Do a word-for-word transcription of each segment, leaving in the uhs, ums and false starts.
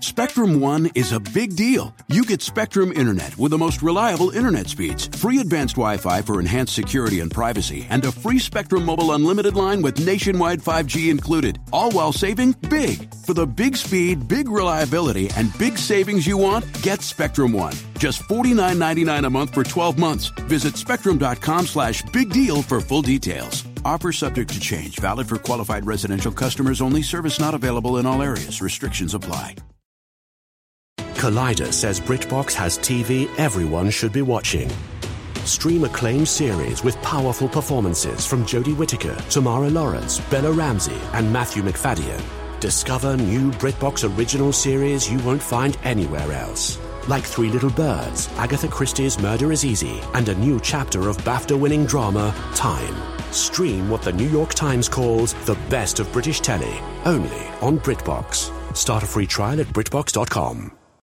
Spectrum One is a big deal. You get Spectrum Internet with the most reliable internet speeds, free advanced Wi-Fi for enhanced security and privacy, and a free Spectrum Mobile Unlimited line with nationwide five G included, all while saving big. For the big speed, big reliability, and big savings you want, get Spectrum One. Just forty-nine ninety-nine a month for twelve months. Visit spectrum.com slash big deal for full details. Offer subject to change. Valid for qualified residential customers only. Service not available in all areas. Restrictions apply. Collider says BritBox has T V everyone should be watching. Stream acclaimed series with powerful performances from Jodie Whittaker, Tamara Lawrence, Bella Ramsey, and Matthew McFadden. Discover new BritBox original series you won't find anywhere else. Like Three Little Birds, Agatha Christie's Murder is Easy, and a new chapter of BAFTA-winning drama, Time. Stream what the New York Times calls the best of British telly, only on BritBox. Start a free trial at BritBox dot com.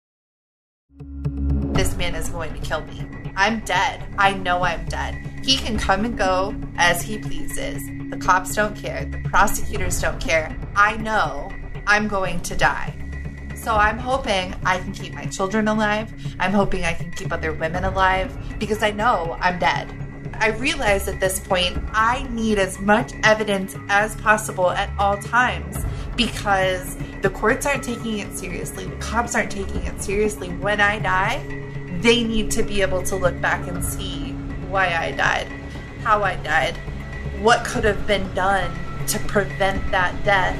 This man is going to kill me. I'm dead. I know I'm dead. He can come and go as he pleases. The cops don't care. The prosecutors don't care. I know I'm going to die. So I'm hoping I can keep my children alive. I'm hoping I can keep other women alive because I know I'm dead. I realize at this point I need as much evidence as possible at all times because the courts aren't taking it seriously. The cops aren't taking it seriously. When I die, they need to be able to look back and see why I died, how I died, what could have been done to prevent that death.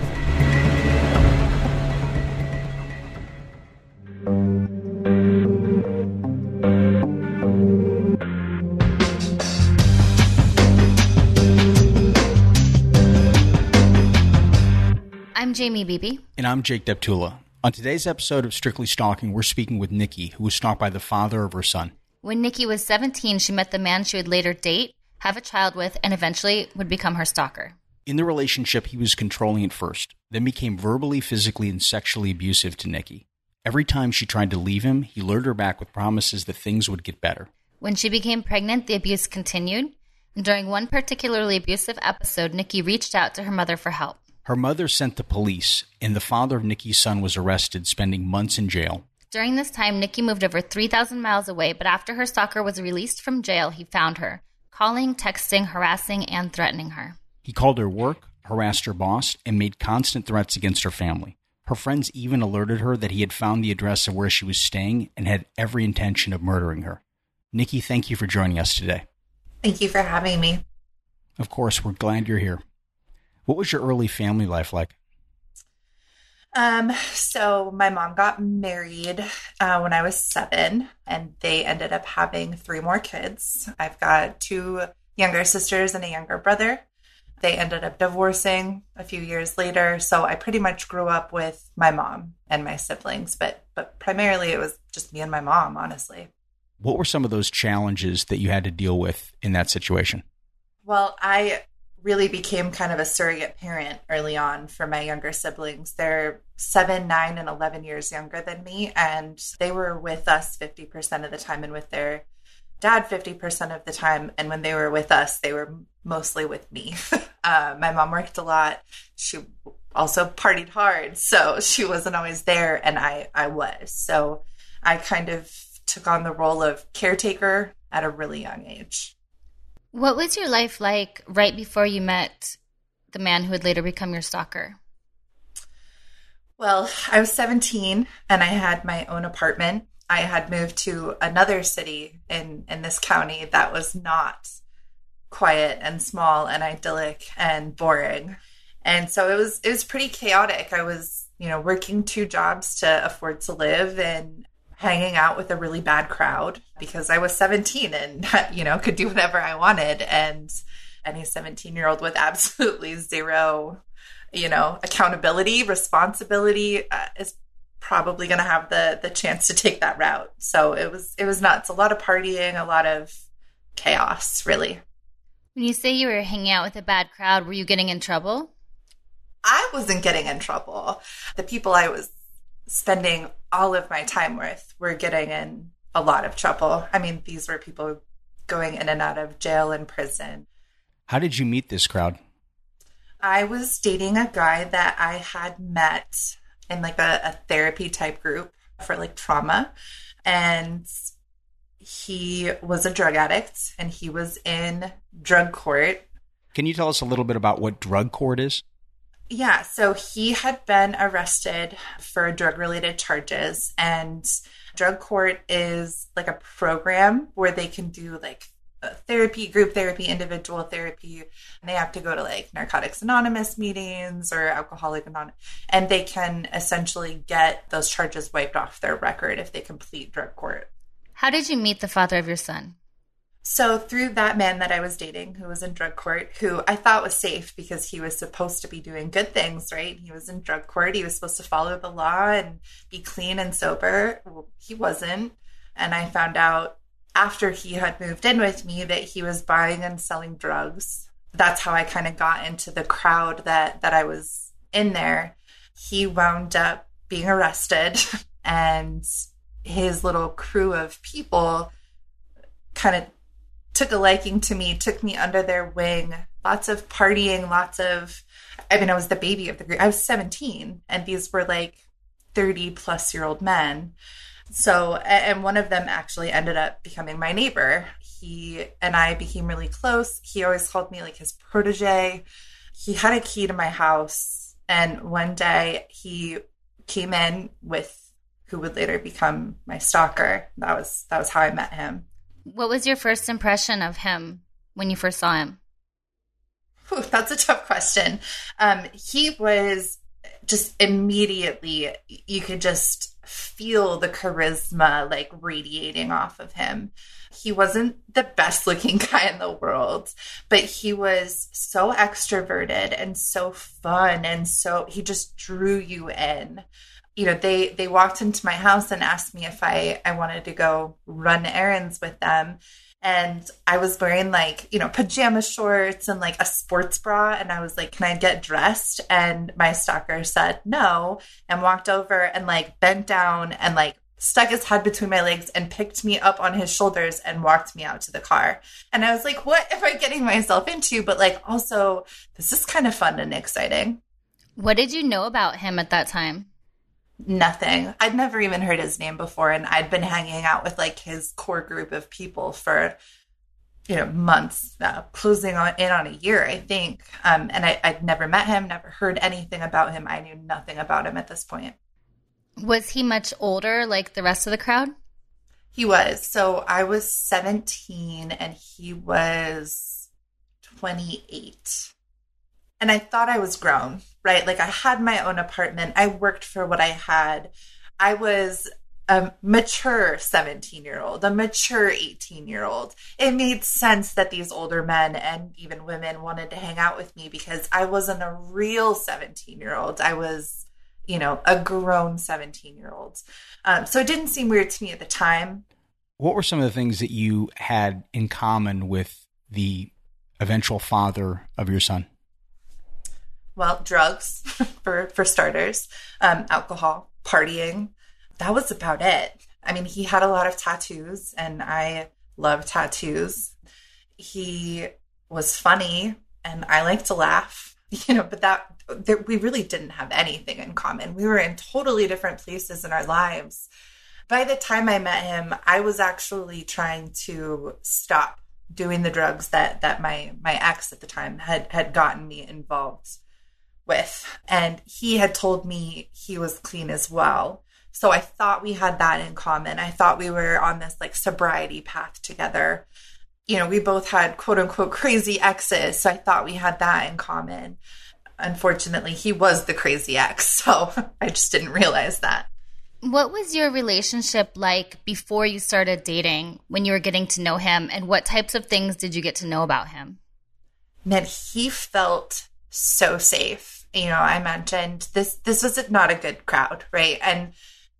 I'm Jamie Beebe. And I'm Jake Deptula. On today's episode of Strictly Stalking, we're speaking with Nikki, who was stalked by the father of her son. When Nikki was seventeen, she met the man she would later date, have a child with, and eventually would become her stalker. In the relationship, he was controlling at first, then became verbally, physically, and sexually abusive to Nikki. Every time she tried to leave him, he lured her back with promises that things would get better. When she became pregnant, the abuse continued. And during one particularly abusive episode, Nikki reached out to her mother for help. Her mother sent the police, and the father of Nikki's son was arrested, spending months in jail. During this time, Nikki moved over three thousand miles away, but after her stalker was released from jail, he found her, calling, texting, harassing, and threatening her. He called her work, harassed her boss, and made constant threats against her family. Her friends even alerted her that he had found the address of where she was staying and had every intention of murdering her. Nikki, thank you for joining us today. Thank you for having me. Of course, we're glad you're here. What was your early family life like? Um, so my mom got married uh, when I was seven, and they ended up having three more kids. I've got two younger sisters and a younger brother. They ended up divorcing a few years later, so I pretty much grew up with my mom and my siblings, but but primarily it was just me and my mom, honestly. What were some of those challenges that you had to deal with in that situation? Well, I really became kind of a surrogate parent early on for my younger siblings. They're seven, nine, and eleven years younger than me, and they were with us fifty percent of the time and with their dad fifty percent of the time. And when they were with us, they were mostly with me. uh, my mom worked a lot. She also partied hard, so she wasn't always there, and I, I was. So I kind of took on the role of caretaker at a really young age. What was your life like right before you met the man who would later become your stalker? Well, I was seventeen and I had my own apartment. I had moved to another city in, in this county that was not quiet and small and idyllic and boring. And so it was it was pretty chaotic. I was, you know, working two jobs to afford to live and hanging out with a really bad crowd because I was seventeen and, you know, could do whatever I wanted. And any seventeen-year-old with absolutely zero, you know, accountability, responsibility uh, is probably going to have the the chance to take that route. So it was it was nuts. A lot of partying, a lot of chaos, really. When you say you were hanging out with a bad crowd, were you getting in trouble? I wasn't getting in trouble. The people I was spending all of my time with were getting in a lot of trouble. I mean, these were people going in and out of jail and prison. How did you meet this crowd? I was dating a guy that I had met in like a, a therapy type group for like trauma. And he was a drug addict and he was in drug court. Can you tell us a little bit about what drug court is? Yeah, so he had been arrested for drug-related charges, and drug court is like a program where they can do like therapy, group therapy, individual therapy, and they have to go to like Narcotics Anonymous meetings or Alcoholic Anonymous, and they can essentially get those charges wiped off their record if they complete drug court. How did you meet the father of your son? So through that man that I was dating who was in drug court, who I thought was safe because he was supposed to be doing good things, right? He was in drug court. He was supposed to follow the law and be clean and sober. Well, he wasn't. And I found out after he had moved in with me that he was buying and selling drugs. That's how I kind of got into the crowd that, that I was in there. He wound up being arrested and his little crew of people kind of took a liking to me, took me under their wing. Lots of partying, lots of, I mean, I was the baby of the group. I was seventeen, and these were like thirty plus year old men. So, and one of them actually ended up becoming my neighbor. He and I became really close. He always called me like his protege. He had a key to my house. And one day he came in with who would later become my stalker. That was, that was how I met him. What was your first impression of him when you first saw him? Ooh, that's a tough question. Um, he was just immediately, you could just feel the charisma like radiating off of him. He wasn't the best looking guy in the world, but he was so extroverted and so fun. And so he just drew you in. You know, they, they walked into my house and asked me if I, I wanted to go run errands with them. And I was wearing like, you know, pajama shorts and like a sports bra. And I was like, can I get dressed? And my stalker said no, and walked over and like bent down and like stuck his head between my legs and picked me up on his shoulders and walked me out to the car. And I was like, what am I getting myself into? But like, also, this is kind of fun and exciting. What did you know about him at that time? Nothing. I'd never even heard his name before, and I'd been hanging out with like his core group of people for, you know, months, uh, closing on in on a year, I think. Um, and I, I'd never met him, never heard anything about him. I knew nothing about him at this point. Was he much older, like the rest of the crowd? He was. So I was seventeen, and he was twenty-eight. And I thought I was grown, right? Like I had my own apartment. I worked for what I had. I was a mature seventeen-year-old, a mature eighteen-year-old. It made sense that these older men and even women wanted to hang out with me because I wasn't a real seventeen-year-old. I was, you know, a grown seventeen-year-old. Um, so it didn't seem weird to me at the time. What were some of the things that you had in common with the eventual father of your son? Well, drugs, for, for starters, um, alcohol, partying. That was about it. I mean, he had a lot of tattoos, and I love tattoos. He was funny, and I like to laugh, you know, but that there, we really didn't have anything in common. We were in totally different places in our lives. By the time I met him, I was actually trying to stop doing the drugs that, that my, my ex at the time had, had gotten me involved with. And he had told me he was clean as well. So I thought we had that in common. I thought we were on this like sobriety path together. You know, we both had quote unquote crazy exes. So I thought we had that in common. Unfortunately, he was the crazy ex. So I just didn't realize that. What was your relationship like before you started dating, when you were getting to know him, and what types of things did you get to know about him? Man, he felt so safe. You know, I mentioned this, this was not a good crowd, right? And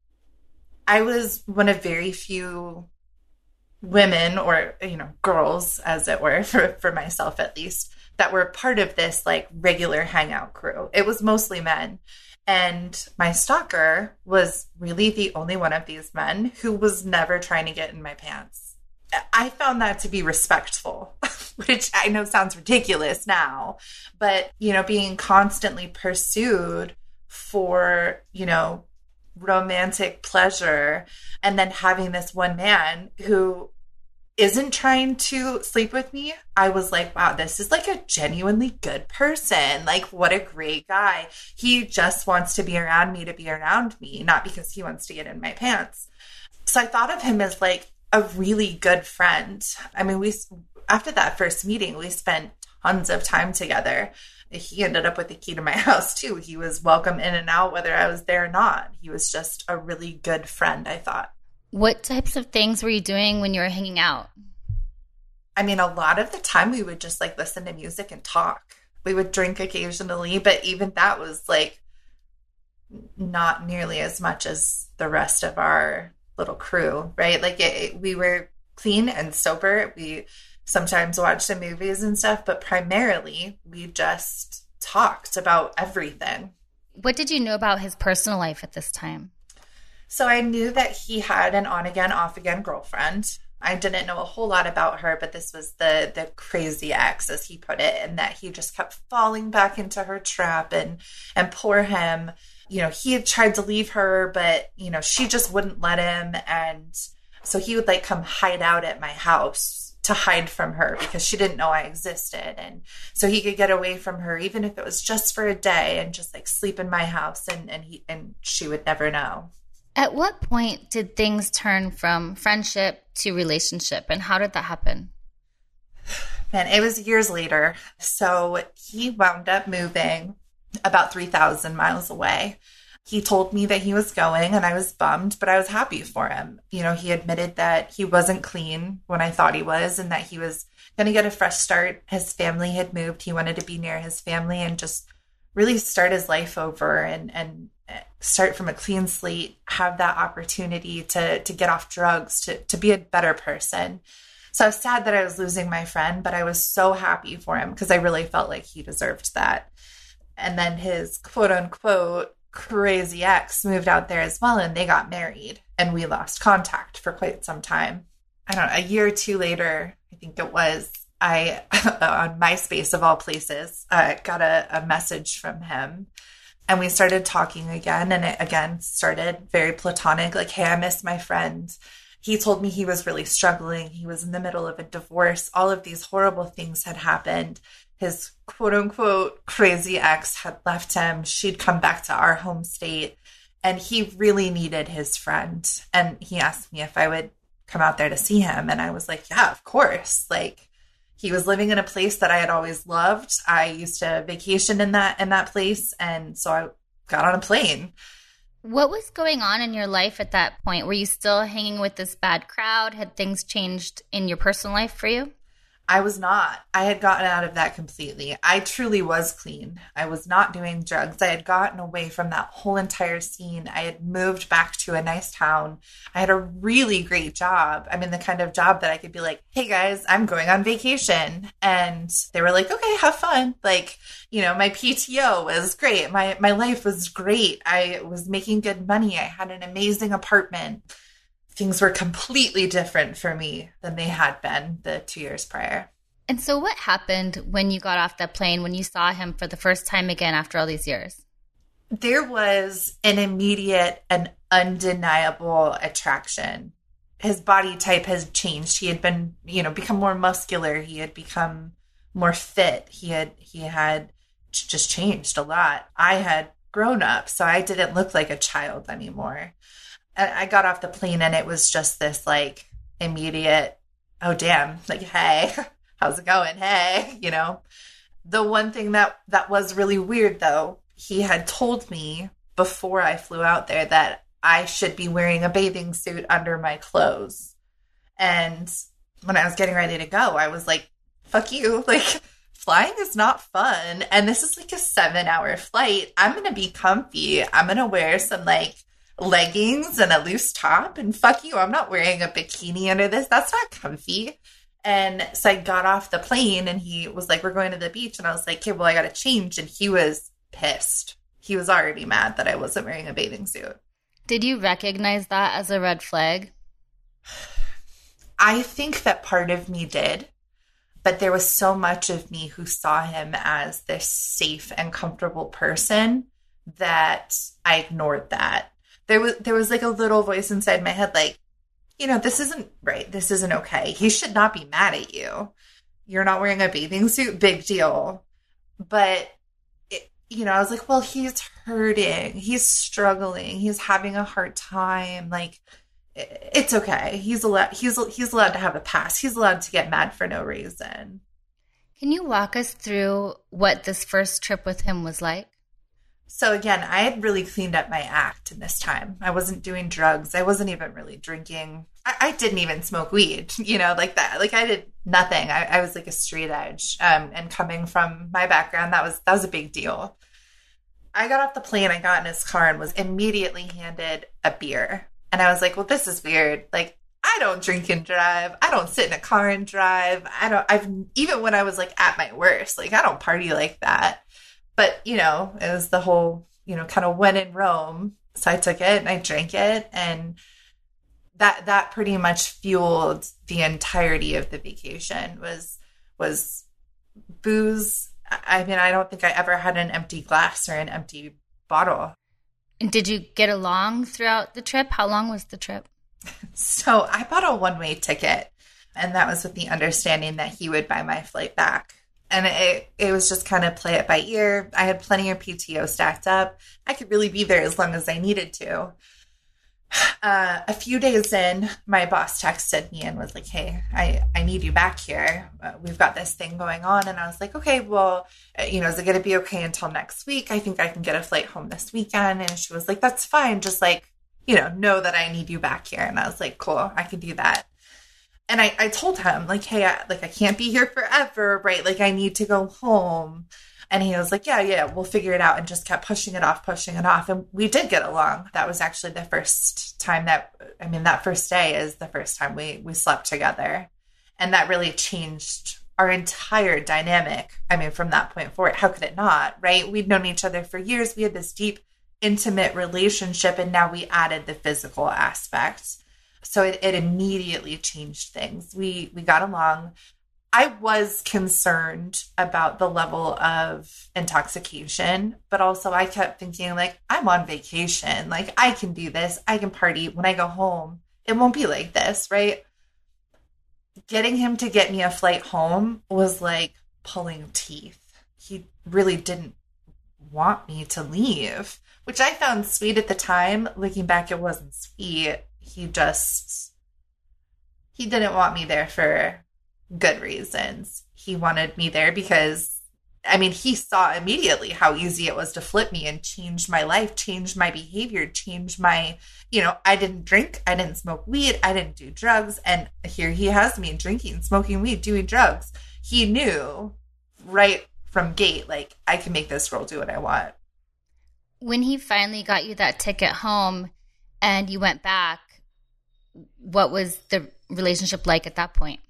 I was one of very few women or, you know, girls, as it were, for, for myself at least, that were part of this like regular hangout crew. It was mostly men. And my stalker was really the only one of these men who was never trying to get in my pants. I found that to be respectful, which I know sounds ridiculous now, but, you know, being constantly pursued for, you know, romantic pleasure, and then having this one man who isn't trying to sleep with me, I was like, wow, this is like a genuinely good person. Like, what a great guy. He just wants to be around me to be around me, not because he wants to get in my pants. So I thought of him as like a really good friend. I mean, we, after that first meeting, we spent tons of time together. He ended up with the key to my house too. He was welcome in and out, whether I was there or not. He was just a really good friend, I thought. What types of things were you doing when you were hanging out? I mean, a lot of the time we would just like listen to music and talk. We would drink occasionally, but even that was like not nearly as much as the rest of our little crew, right? Like it, it, we were clean and sober. We sometimes watched some movies and stuff, but primarily we just talked about everything. What did you know about his personal life at this time? So I knew that he had an on-again, off-again girlfriend. I didn't know a whole lot about her, but this was the the crazy ex, as he put it, and that he just kept falling back into her trap. And and poor him, you know, he had tried to leave her, but, you know, she just wouldn't let him. And so he would like come hide out at my house to hide from her because she didn't know I existed. And so he could get away from her, even if it was just for a day, and just like sleep in my house, and, and he and she would never know. At what point did things turn from friendship to relationship, and how did that happen? Man, it was years later. So he wound up moving about three thousand miles away. He told me that he was going, and I was bummed, but I was happy for him. You know, he admitted that he wasn't clean when I thought he was, and that he was going to get a fresh start. His family had moved. He wanted to be near his family and just really start his life over and, and start from a clean slate, have that opportunity to, to get off drugs, to, to be a better person. So I was sad that I was losing my friend, but I was so happy for him because I really felt like he deserved that. And then his quote unquote crazy ex moved out there as well, and they got married, and we lost contact for quite some time. I don't know, a year or two later, I think it was, I, on MySpace of all places, uh, got a, a message from him, and we started talking again, and it again started very platonic, like, hey, I miss my friend. He told me he was really struggling. He was in the middle of a divorce. All of these horrible things had happened. His quote unquote crazy ex had left him. She'd come back to our home state, and he really needed his friend. And he asked me if I would come out there to see him. And I was like, yeah, of course. Like, he was living in a place that I had always loved. I used to vacation in that, in that place. And so I got on a plane. What was going on in your life at that point? Were you still hanging with this bad crowd? Had things changed in your personal life for you? I was not. I had gotten out of that completely. I truly was clean. I was not doing drugs. I had gotten away from that whole entire scene. I had moved back to a nice town. I had a really great job. I mean, the kind of job that I could be like, hey guys, I'm going on vacation. And they were like, okay, have fun. Like, you know, my P T O was great. My, my life was great. I was making good money. I had an amazing apartment. Things were completely different for me than they had been the two years prior. And so what happened when you got off that plane, when you saw him for the first time again after all these years? There was an immediate and undeniable attraction. His body type has changed. He had been, you know, become more muscular. He had become more fit. He had, he had just changed a lot. I had grown up, so I didn't look like a child anymore. I got off the plane, and it was just this like immediate, oh damn, like, hey, how's it going? Hey, you know. The one thing that that was really weird though, he had told me before I flew out there that I should be wearing a bathing suit under my clothes. And when I was getting ready to go, I was like, fuck you, like, flying is not fun, and this is like a seven hour flight. I'm gonna be comfy. I'm gonna wear some like leggings and a loose top, and fuck you, I'm not wearing a bikini under this. That's not comfy. And so I got off the plane, and he was like, we're going to the beach. And I was like, okay, well, I got to change. And he was pissed. He was already mad that I wasn't wearing a bathing suit. Did you recognize that as a red flag? I think that part of me did, but there was so much of me who saw him as this safe and comfortable person that I ignored that. There was there was like a little voice inside my head like, you know, this isn't right. This isn't okay. He should not be mad at you. You're not wearing a bathing suit. Big deal. But, it, you know, I was like, well, he's hurting. He's struggling. He's having a hard time. Like, it, it's okay. He's allowed, he's, he's allowed to have a pass. He's allowed to get mad for no reason. Can you walk us through what this first trip with him was like? So again, I had really cleaned up my act in this time. I wasn't doing drugs. I wasn't even really drinking. I, I didn't even smoke weed, you know, like that. Like I did nothing. I, I was like a straight edge. Um, and coming from my background, that was that was a big deal. I got off the plane. I got in his car and was immediately handed a beer. And I was like, well, this is weird. Like, I don't drink and drive. I don't sit in a car and drive. I don't, I've, even when I was like at my worst, like I don't party like that. But, you know, it was the whole, you know, kind of when in Rome. So I took it and I drank it. And that that pretty much fueled the entirety of the vacation was was booze. I mean, I don't think I ever had an empty glass or an empty bottle. And did you get along throughout the trip? How long was the trip? So I bought a one-way ticket. And that was with the understanding that he would buy my flight back. And it it was just kind of play it by ear. I had plenty of P T O stacked up. I could really be there as long as I needed to. Uh, a few days in, my boss texted me and was like, hey, I, I need you back here. Uh, we've got this thing going on. And I was like, okay, well, uh, you know, is it going to be okay until next week? I think I can get a flight home this weekend. And she was like, that's fine. Just like, you know, know that I need you back here. And I was like, cool, I can do that. And I, I told him, like, hey, I, like, I can't be here forever, right? Like, I need to go home. And he was like, yeah, yeah, we'll figure it out, and just kept pushing it off, pushing it off. And we did get along. That was actually the first time that, I mean, that first day is the first time we, we slept together. And that really changed our entire dynamic. I mean, from that point forward, how could it not, right? We'd known each other for years. We had this deep, intimate relationship, and now we added the physical aspect. So it, it immediately changed things. We we got along. I was concerned about the level of intoxication, but also I kept thinking, like, I'm on vacation. Like, I can do this. I can party. When I go home, it won't be like this, right? Getting him to get me a flight home was like pulling teeth. He really didn't want me to leave, which I found sweet at the time. Looking back, it wasn't sweet. He just, he didn't want me there for good reasons. He wanted me there because, I mean, he saw immediately how easy it was to flip me and change my life, change my behavior, change my, you know, I didn't drink, I didn't smoke weed, I didn't do drugs. And here he has me drinking, smoking weed, doing drugs. He knew right from gate, like, I can make this girl do what I want. When he finally got you that ticket home and you went back, what was the relationship like at that point?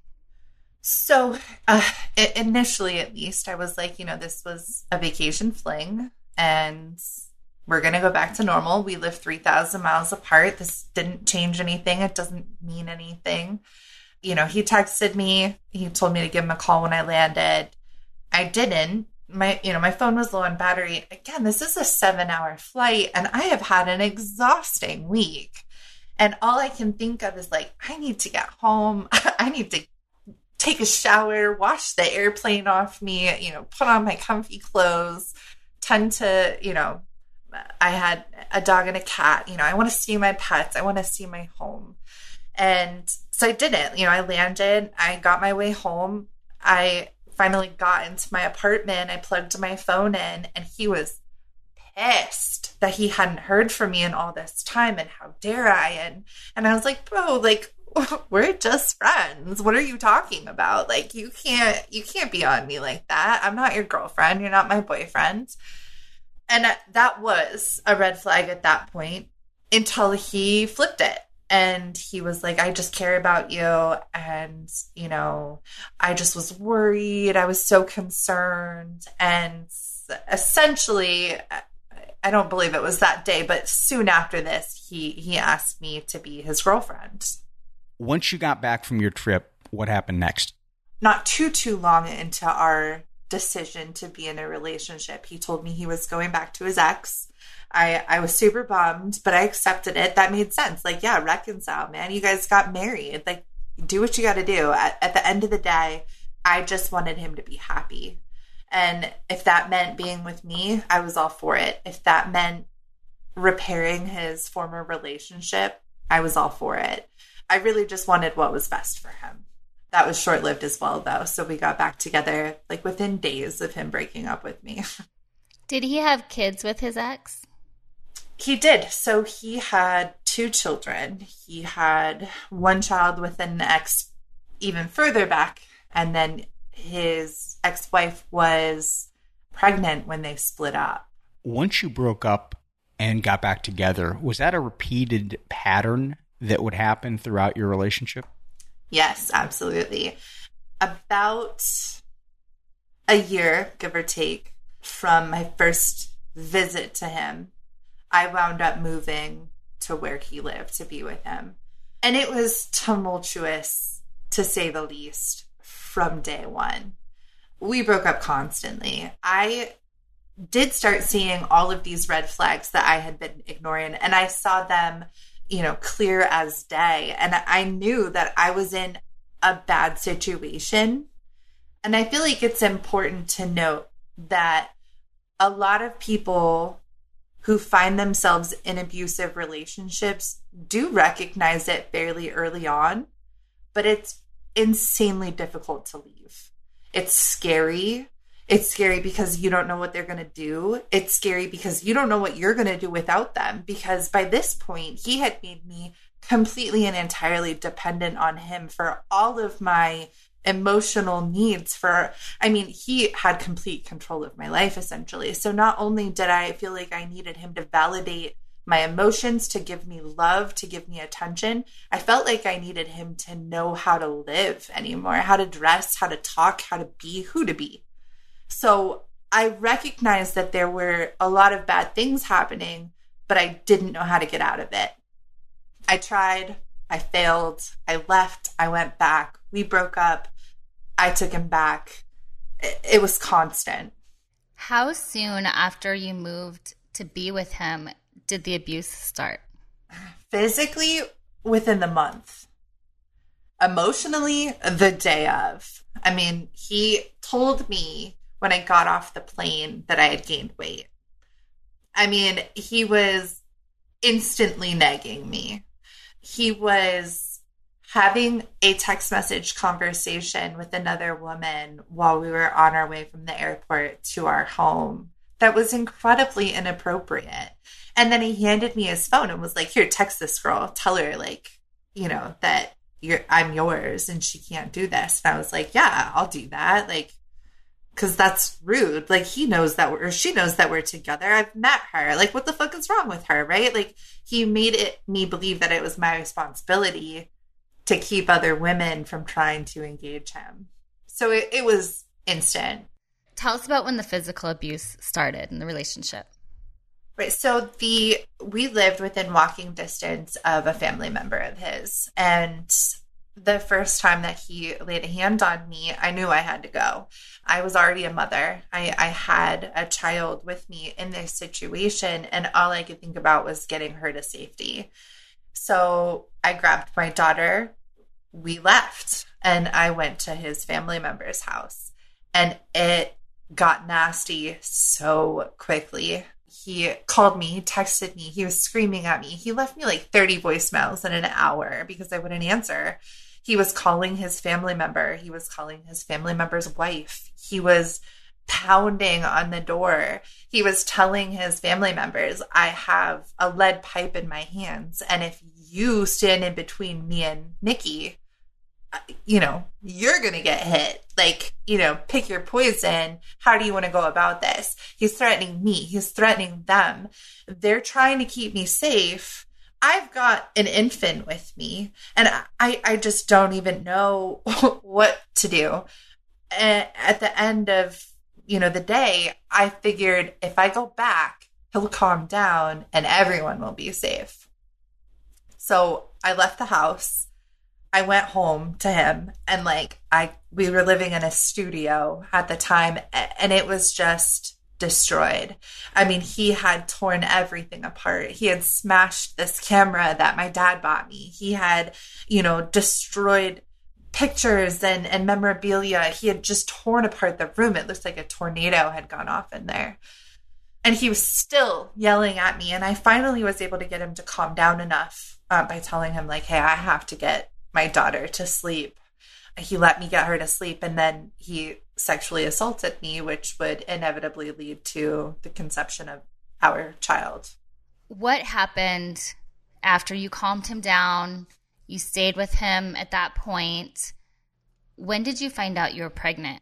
So uh, initially, at least, I was like, you know, this was a vacation fling and we're going to go back to normal. We live three thousand miles apart. This didn't change anything. It doesn't mean anything. You know, he texted me. He told me to give him a call when I landed. I didn't. My, you know, my phone was low on battery. Again, this is a seven hour flight and I have had an exhausting week. And all I can think of is like, I need to get home. I need to take a shower, wash the airplane off me, you know, put on my comfy clothes, tend to, you know, I had a dog and a cat, you know, I want to see my pets. I want to see my home. And so I didn't, you know, I landed, I got my way home. I finally got into my apartment. I plugged my phone in and he was pissed that he hadn't heard from me in all this time and how dare I. And, and I was like, bro, like, we're just friends. What are you talking about? Like, you can't, you can't be on me like that. I'm not your girlfriend. You're not my boyfriend. And that was a red flag at that point until he flipped it. And he was like, I just care about you. And, you know, I just was worried. I was so concerned. And essentially, I don't believe it was that day, but soon after this, he, he asked me to be his girlfriend. Once you got back from your trip, what happened next? Not too, too long into our decision to be in a relationship. He told me he was going back to his ex. I, I was super bummed, but I accepted it. That made sense. Like, yeah, reconcile, man. You guys got married. Like, do what you got to do. At, at the end of the day, I just wanted him to be happy. And if that meant being with me, I was all for it. If that meant repairing his former relationship, I was all for it. I really just wanted what was best for him. That was short-lived as well, though. So we got back together like within days of him breaking up with me. Did he have kids with his ex? He did. So he had two children. He had one child with an ex even further back. And then his ex-wife was pregnant when they split up. Once you broke up and got back together, was that a repeated pattern that would happen throughout your relationship? Yes, absolutely. About a year, give or take, from my first visit to him, I wound up moving to where he lived to be with him. And it was tumultuous, to say the least, from day one. We broke up constantly. I did start seeing all of these red flags that I had been ignoring, and I saw them, you know, clear as day. And I knew that I was in a bad situation. And I feel like it's important to note that a lot of people who find themselves in abusive relationships do recognize it fairly early on, but it's insanely difficult to leave. It's scary. It's scary because you don't know what they're going to do. It's scary because you don't know what you're going to do without them. Because by this point, he had made me completely and entirely dependent on him for all of my emotional needs. For, I mean, he had complete control of my life, essentially. So not only did I feel like I needed him to validate my emotions, to give me love, to give me attention, I felt like I needed him to know how to live anymore, how to dress, how to talk, how to be, who to be. So I recognized that there were a lot of bad things happening, but I didn't know how to get out of it. I tried, I failed, I left, I went back, we broke up, I took him back. It, it was constant. How soon after you moved to be with him did the abuse start? Physically, within the month. Emotionally, the day of. I mean, he told me when I got off the plane that I had gained weight. I mean, he was instantly negging me. He was having a text message conversation with another woman while we were on our way from the airport to our home that was incredibly inappropriate. And then he handed me his phone and was like, here, text this girl. Tell her, like, you know, that you're, I'm yours and she can't do this. And I was like, yeah, I'll do that. Like, because that's rude. Like, he knows that we're, or she knows that we're together. I've met her. Like, what the fuck is wrong with her, right? Like, he made it me believe that it was my responsibility to keep other women from trying to engage him. So it, it was instant. Tell us about when the physical abuse started in the relationship. Right. So the we lived within walking distance of a family member of his. And the first time that he laid a hand on me, I knew I had to go. I was already a mother. I, I had a child with me in this situation, and all I could think about was getting her to safety. So I grabbed my daughter. We left, and I went to his family member's house, and it got nasty so quickly. He called me, texted me. He was screaming at me. He left me like thirty voicemails in an hour because I wouldn't answer. He was calling his family member. He was calling his family member's wife. He was pounding on the door. He was telling his family members, I have a lead pipe in my hands, and if you stand in between me and Nikki, you know, you're going to get hit. Like, you know, pick your poison. How do you want to go about this? He's threatening me. He's threatening them. They're trying to keep me safe. I've got an infant with me, and I, I just don't even know what to do. And at the end of, you know, the day, I figured if I go back, he'll calm down and everyone will be safe. So I left the house. I went home to him, and like I we were living in a studio at the time, and it was just destroyed. I mean, he had torn everything apart. He had smashed this camera that my dad bought me. He had, you know, destroyed pictures and, and memorabilia. He had just torn apart the room. It looked like a tornado had gone off in there. And he was still yelling at me. And I finally was able to get him to calm down enough uh, by telling him, like, hey, I have to get my daughter to sleep. He let me get her to sleep, and then he sexually assaulted me, which would inevitably lead to the conception of our child. What happened after you calmed him down? You stayed with him at that point. When did you find out you were pregnant?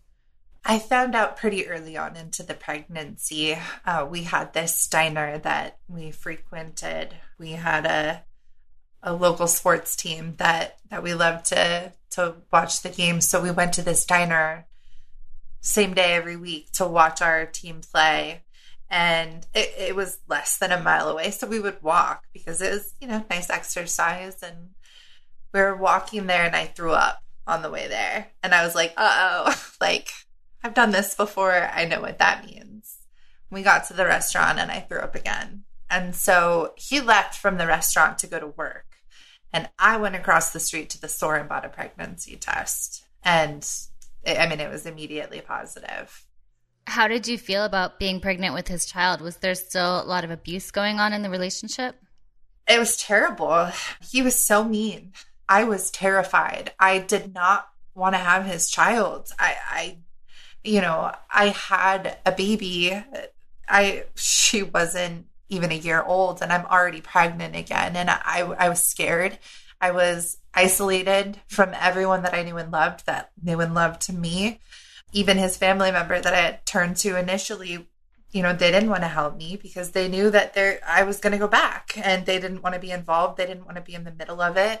I found out pretty early on into the pregnancy. Uh, we had this diner that we frequented. We had a a local sports team that, that we loved to, to watch the games. So we went to this diner same day every week to watch our team play. And it, it was less than a mile away. So we would walk because it was, you know, nice exercise. And we were walking there, and I threw up on the way there. And I was like, uh-oh, like, I've done this before. I know what that means. We got to the restaurant, and I threw up again. And so he left from the restaurant to go to work. And I went across the street to the store and bought a pregnancy test. And it, I mean, it was immediately positive. How did you feel about being pregnant with his child? Was there still a lot of abuse going on in the relationship? It was terrible. He was so mean. I was terrified. I did not want to have his child. I, I you know, I had a baby. I, she wasn't even a year old, and I'm already pregnant again. And I, I was scared. I was isolated from everyone that I knew and loved, that knew and loved me. Even his family member that I had turned to initially, you know, they didn't want to help me because they knew that there I was going to go back, and they didn't want to be involved. They didn't want to be in the middle of it.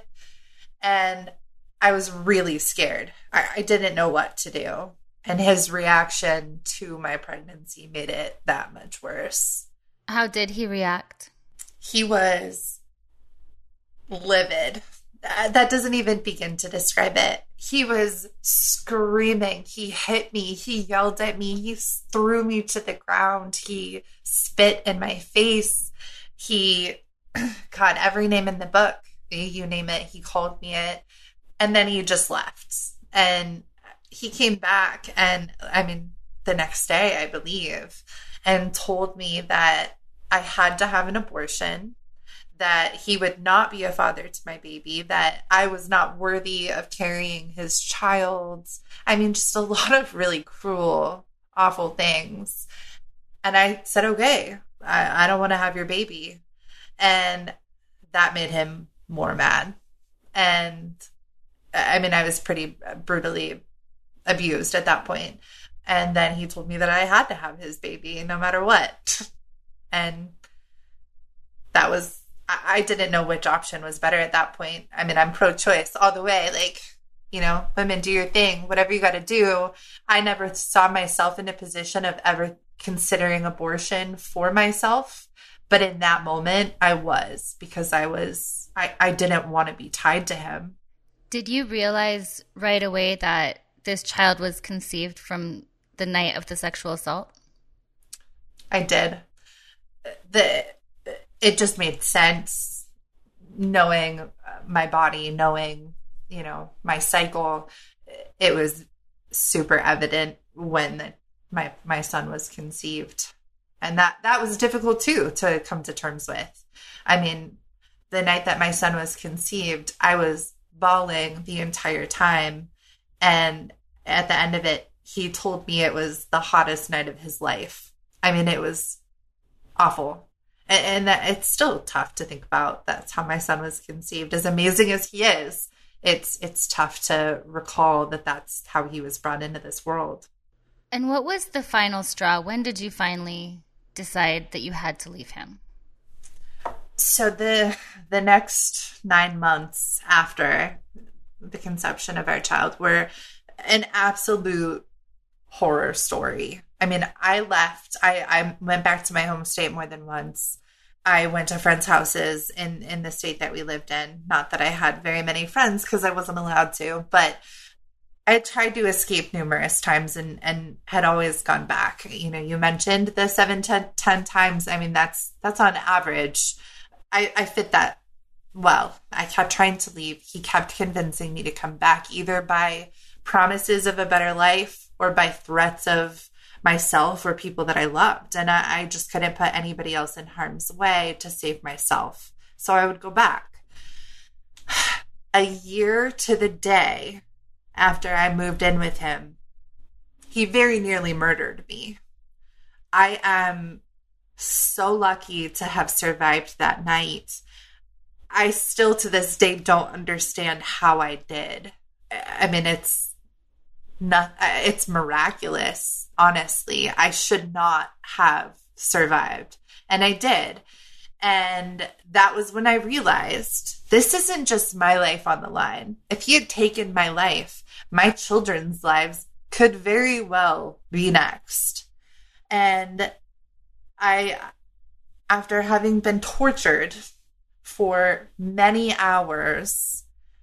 And I was really scared. I, I didn't know what to do. And his reaction to my pregnancy made it that much worse. How did he react? He was livid. That doesn't even begin to describe it. He was screaming. He hit me. He yelled at me. He threw me to the ground. He spit in my face. He got every name in the book. You name it, he called me it. And then he just left. And he came back, and I mean, the next day, I believe, and told me that I had to have an abortion, that he would not be a father to my baby, that I was not worthy of carrying his child. I mean, just a lot of really cruel, awful things. And I said, okay, I, I don't want to have your baby. And that made him more mad. And I mean, I was pretty brutally abused at that point. And then he told me that I had to have his baby no matter what. And that was, I didn't know which option was better at that point. I mean, I'm pro-choice all the way. Like, you know, women, do your thing, whatever you got to do. I never saw myself in a position of ever considering abortion for myself. But in that moment, I was, because I was, I, I didn't want to be tied to him. Did you realize right away that this child was conceived from the night of the sexual assault? I did. The It just made sense, knowing my body, knowing, you know, my cycle. It was super evident when the, my my son was conceived. And that, that was difficult, too, to come to terms with. I mean, the night that my son was conceived, I was bawling the entire time. And at the end of it, he told me it was the hottest night of his life. I mean, it was awful. And, and it's still tough to think about. That's how my son was conceived. As amazing as he is, it's it's tough to recall that that's how he was brought into this world. And what was the final straw? When did you finally decide that you had to leave him? So the the next nine months after the conception of our child were an absolute horror story. I mean, I left, I, I went back to my home state more than once. I went to friends' houses in, in the state that we lived in. Not that I had very many friends because I wasn't allowed to, but I tried to escape numerous times and, and had always gone back. You know, you mentioned the seven to ten times. I mean, that's that's on average. I, I fit that well. I kept trying to leave. He kept convincing me to come back, either by promises of a better life or by threats of myself or people that I loved. And I, I just couldn't put anybody else in harm's way to save myself. So I would go back. A year to the day after I moved in with him, he very nearly murdered me. I am so lucky to have survived that night. I still to this day don't understand how I did. I mean, it's not, it's miraculous, honestly. I should not have survived. And I did. And that was when I realized this isn't just my life on the line. If he had taken my life, my children's lives could very well be next. And I, after having been tortured for many hours,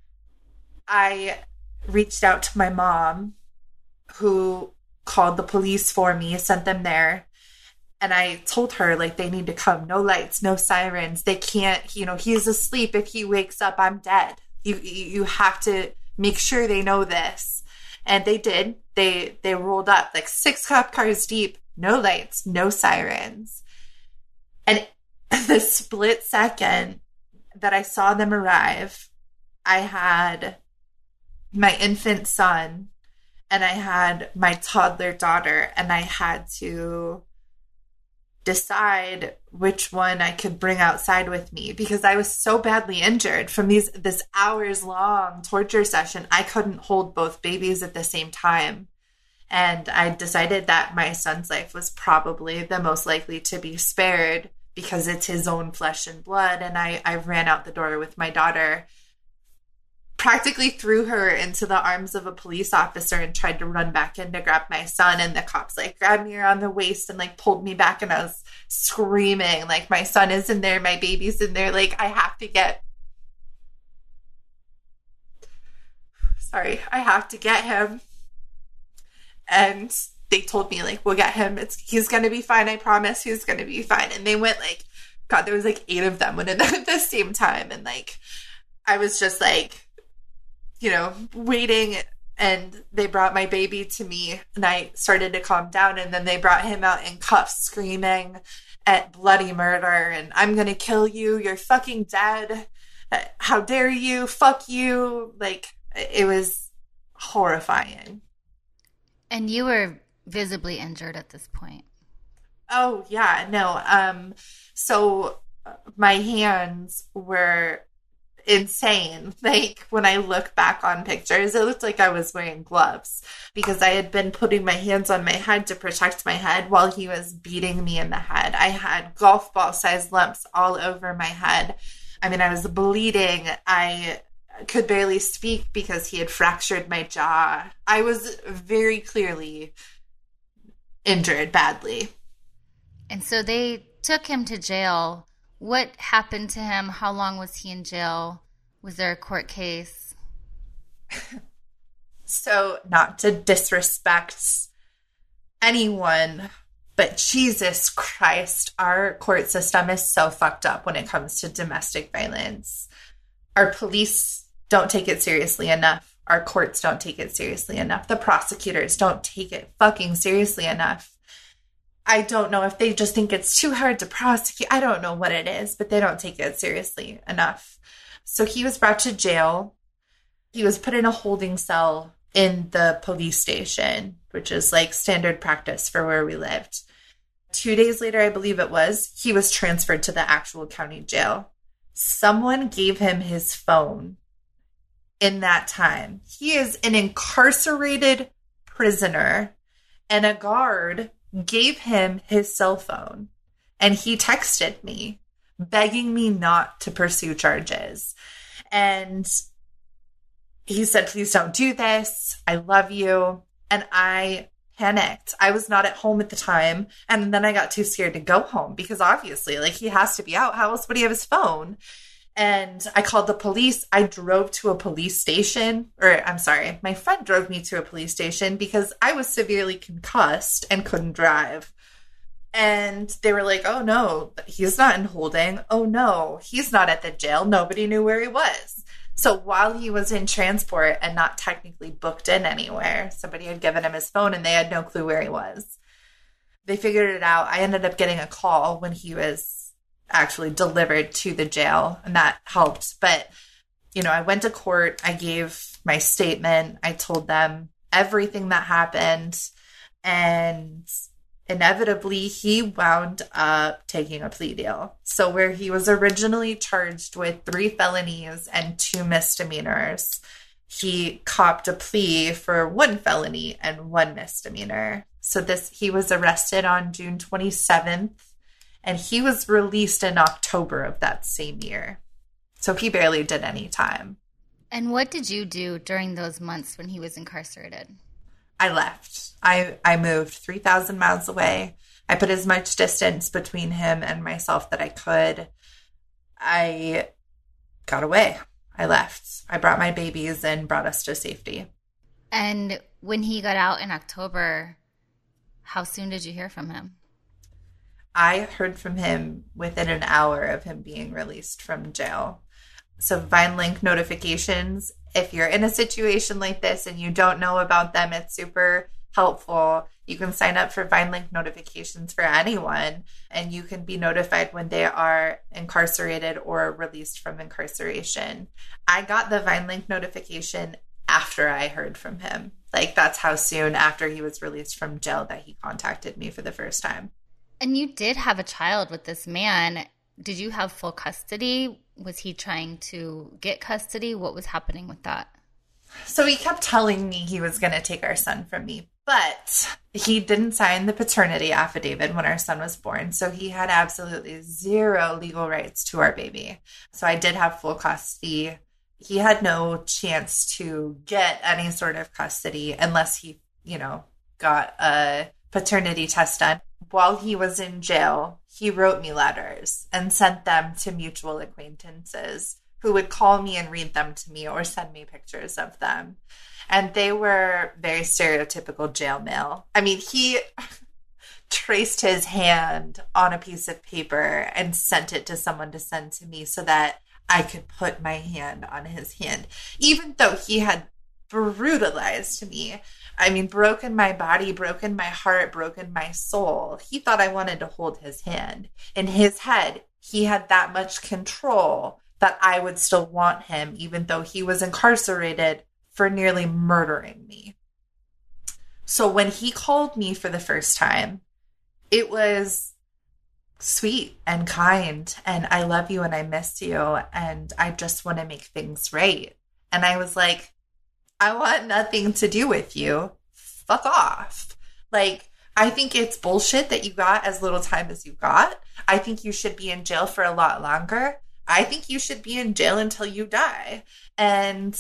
I reached out to my mom, who called the police for me, sent them there. And I told her, like, they need to come. No lights, no sirens. They can't, you know, he's asleep. If he wakes up, I'm dead. You you have to make sure they know this. And they did. They they rolled up like six cop cars deep, no lights, no sirens. And the split second that I saw them arrive, I had my infant son and I had my toddler daughter, and I had to decide which one I could bring outside with me, because I was so badly injured from these this hours long torture session. I couldn't hold both babies at the same time. And I decided that my son's life was probably the most likely to be spared because it's his own flesh and blood. And I, I ran out the door with my daughter, practically threw her into the arms of a police officer and tried to run back in to grab my son. And the cops like grabbed me around the waist and like pulled me back, and I was screaming like, my son is in there, my baby's in there, like I have to get sorry I have to get him. And they told me, like, we'll get him, it's he's gonna be fine, I promise, he's gonna be fine. And they went like, God, there was like eight of them went in at the same time. And like I was just like, you know, waiting, and they brought my baby to me, and I started to calm down, and then they brought him out in cuffs, screaming at bloody murder, and I'm gonna kill you, you're fucking dead, how dare you, fuck you. Like, it was horrifying. And you were visibly injured at this point. Oh, yeah, no. Um, so my hands were insane. Like, when I look back on pictures, it looked like I was wearing gloves, because I had been putting my hands on my head to protect my head while he was beating me in the head. I had golf ball sized lumps all over my head. I mean, I was bleeding. I could barely speak because he had fractured my jaw. I was very clearly injured badly. And so they took him to jail. What happened to him? How long was he in jail? Was there a court case? So, not to disrespect anyone, but Jesus Christ, our court system is so fucked up when it comes to domestic violence. Our police don't take it seriously enough. Our courts don't take it seriously enough. The prosecutors don't take it fucking seriously enough. I don't know if they just think it's too hard to prosecute. I don't know what it is, but they don't take it seriously enough. So he was brought to jail. He was put in a holding cell in the police station, which is like standard practice for where we lived. Two days later, I believe it was, he was transferred to the actual county jail. Someone gave him his phone in that time. He is an incarcerated prisoner, and a guard gave him his cell phone, and he texted me begging me not to pursue charges. And he said, please don't do this. I love you. And I panicked. I was not at home at the time. And then I got too scared to go home because obviously, like, he has to be out. How else would he have his phone? And I called the police. I drove to a police station, or I'm sorry, my friend drove me to a police station because I was severely concussed and couldn't drive. And they were like, oh no, he's not in holding. Oh no, he's not at the jail. Nobody knew where he was. So while he was in transport and not technically booked in anywhere, somebody had given him his phone and they had no clue where he was. They figured it out. I ended up getting a call when he was actually delivered to the jail, and that helped. But, you know, I went to court. I gave my statement. I told them everything that happened. And inevitably, he wound up taking a plea deal. So where he was originally charged with three felonies and two misdemeanors, he copped a plea for one felony and one misdemeanor. So this, he was arrested on June twenty-seventh, and he was released in October of that same year. So he barely did any time. And what did you do during those months when he was incarcerated? I left. I, I moved three thousand miles away. I put as much distance between him and myself that I could. I got away. I left. I brought my babies and brought us to safety. And when he got out in October, how soon did you hear from him? I heard from him within an hour of him being released from jail. So VineLink notifications, if you're in a situation like this and you don't know about them, it's super helpful. You can sign up for VineLink notifications for anyone, and you can be notified when they are incarcerated or released from incarceration. I got the VineLink notification after I heard from him. Like, that's how soon after he was released from jail that he contacted me for the first time. And you did have a child with this man. Did you have full custody? Was he trying to get custody? What was happening with that? So he kept telling me he was going to take our son from me, but he didn't sign the paternity affidavit when our son was born. So he had absolutely zero legal rights to our baby. So I did have full custody. He had no chance to get any sort of custody unless he, you know, got a paternity test done. While he was in jail, he wrote me letters and sent them to mutual acquaintances who would call me and read them to me or send me pictures of them. And they were very stereotypical jail mail. I mean, he traced his hand on a piece of paper and sent it to someone to send to me so that I could put my hand on his hand, even though he had brutalized me. I mean, broken my body, broken my heart, broken my soul. He thought I wanted to hold his hand. In his head, he had that much control that I would still want him, even though he was incarcerated for nearly murdering me. So when he called me for the first time, it was sweet and kind, and I love you and I miss you, and I just want to make things right. And I was like, I want nothing to do with you. Fuck off. Like, I think it's bullshit that you got as little time as you got. I think you should be in jail for a lot longer. I think you should be in jail until you die. And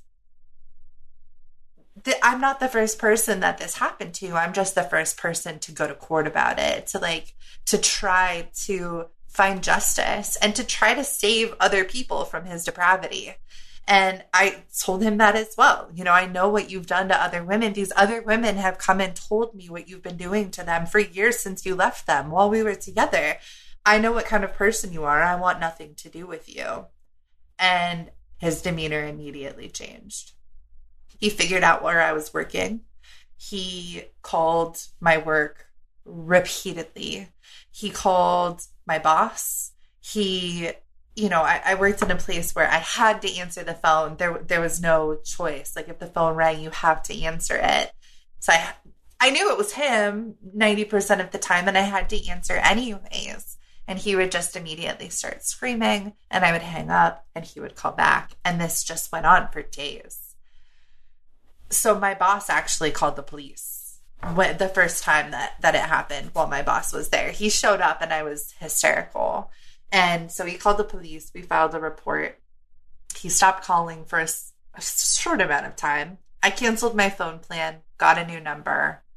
th- I'm not the first person that this happened to. I'm just the first person to go to court about it, to like, to try to find justice and to try to save other people from his depravity. And I told him that as well. You know, I know what you've done to other women. These other women have come and told me what you've been doing to them for years since you left them while we were together. I know what kind of person you are. I want nothing to do with you. And his demeanor immediately changed. He figured out where I was working. He called my work repeatedly. He called my boss. He... You know, I, I worked in a place where I had to answer the phone. There there was no choice. Like, if the phone rang, you have to answer it. So I, I knew it was him ninety percent of the time, and I had to answer anyways. And he would just immediately start screaming, and I would hang up, and he would call back. And this just went on for days. So my boss actually called the police when, the first time that, that it happened while my boss was there. He showed up, and I was hysterical. And so he called the police. We filed a report. He stopped calling for a, a short amount of time. I canceled my phone plan, got a new number,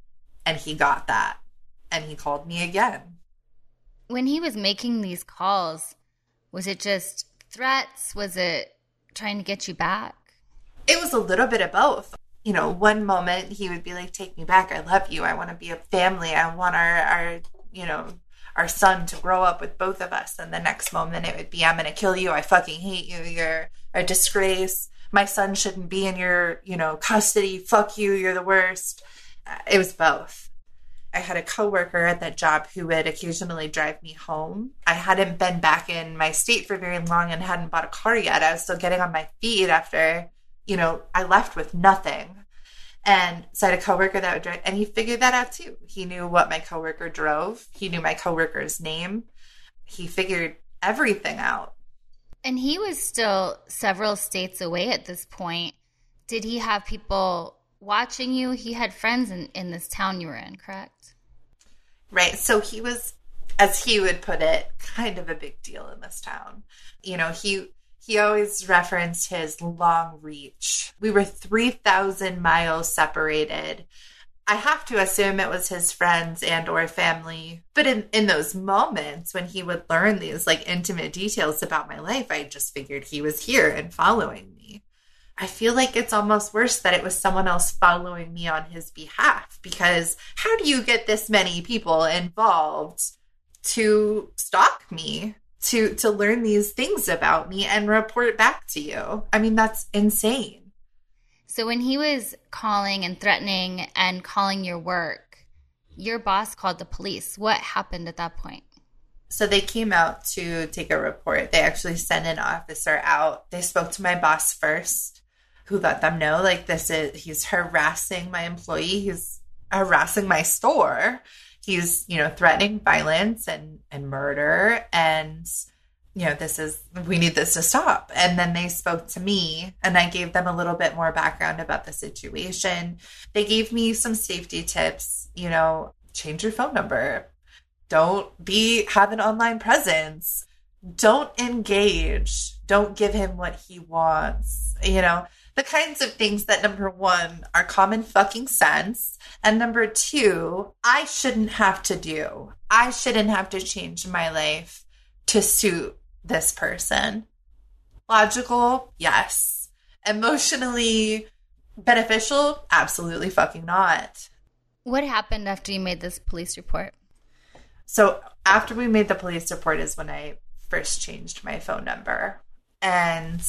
And he got that. And he called me again. When he was making these calls, was it just threats? Was it trying to get you back? It was a little bit of both. You know, one moment he would be like, take me back. I love you. I want to be a family. I want our, our, you know, our son to grow up with both of us. And the next moment it would be, I'm going to kill you. I fucking hate you. You're a disgrace. My son shouldn't be in your, you know, custody. Fuck you. You're the worst. It was both. I had a coworker at that job who would occasionally drive me home. I hadn't been back in my state for very long and hadn't bought a car yet. I was still getting on my feet after, you know, I left with nothing. And so I had a coworker that would drive, and he figured that out too. He knew what my coworker drove. He knew my coworker's name. He figured everything out. And he was still several states away at this point. Did he have people watching you? He had friends in, in this town you were in, correct? Right. So he was, as he would put it, kind of a big deal in this town. You know, he... He always referenced his long reach. We were three thousand miles separated. I have to assume it was his friends and or family. But in, in those moments when he would learn these like intimate details about my life, I just figured he was here and following me. I feel like it's almost worse that it was someone else following me on his behalf, because how do you get this many people involved to stalk me? to to learn these things about me and report back to you? I mean, that's insane. So when he was calling and threatening and calling your work, your boss called the police. What happened at that point? So they came out to take a report. They actually sent an officer out. They spoke to my boss first, who let them know, like, this is, he's harassing my employee. He's harassing my store. He's, you know, threatening violence and, and murder. And, you know, this is, we need this to stop. And then they spoke to me and I gave them a little bit more background about the situation. They gave me some safety tips, you know, change your phone number. Don't be, have an online presence. Don't engage. Don't give him what he wants. You know, the kinds of things that, number one, are common fucking sense. And number two, I shouldn't have to do. I shouldn't have to change my life to suit this person. Logical? Yes. Emotionally beneficial? Absolutely fucking not. What happened after you made this police report? So after we made the police report is when I first changed my phone number. And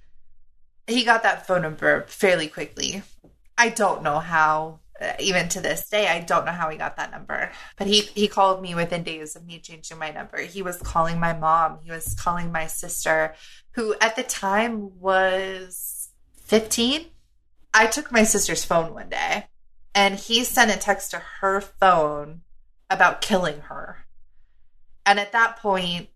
he got that phone number fairly quickly. I don't know how, even to this day, I don't know how he got that number. But he, he called me within days of me changing my number. He was calling my mom. He was calling my sister, who at the time was fifteen. I took my sister's phone one day, and he sent a text to her phone about killing her. And at that point,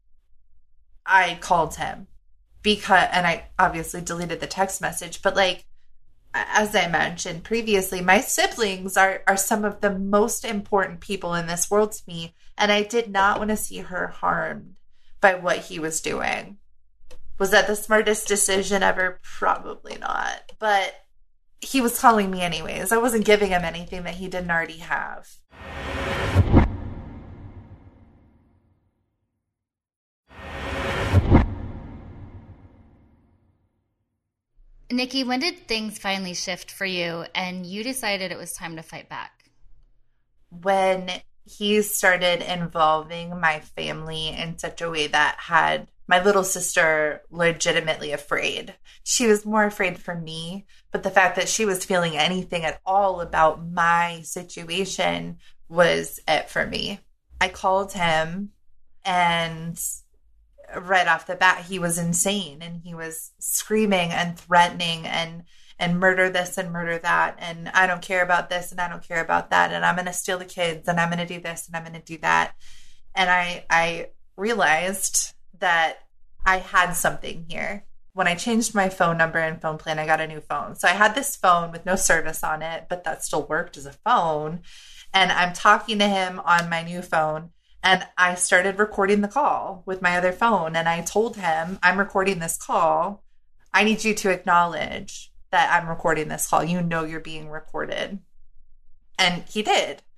I called him. Because, and I obviously deleted the text message, but like, as I mentioned previously, my siblings are, are some of the most important people in this world to me. And I did not want to see her harmed by what he was doing. Was that the smartest decision ever? Probably not. But he was calling me anyways. I wasn't giving him anything that he didn't already have. Nikki, when did things finally shift for you and you decided it was time to fight back? When he started involving my family in such a way that had my little sister legitimately afraid. She was more afraid for me, but the fact that she was feeling anything at all about my situation was it for me. I called him, and right off the bat, he was insane, and he was screaming and threatening and and murder this and murder that, and I don't care about this and I don't care about that, and I'm going to steal the kids and I'm going to do this and I'm going to do that. And I I realized that I had something here. When I changed my phone number and phone plan, I got a new phone. So I had this phone with no service on it, but that still worked as a phone. And I'm talking to him on my new phone. And I started recording the call with my other phone. And I told him, I'm recording this call. I need you to acknowledge that I'm recording this call. You know you're being recorded. And he did.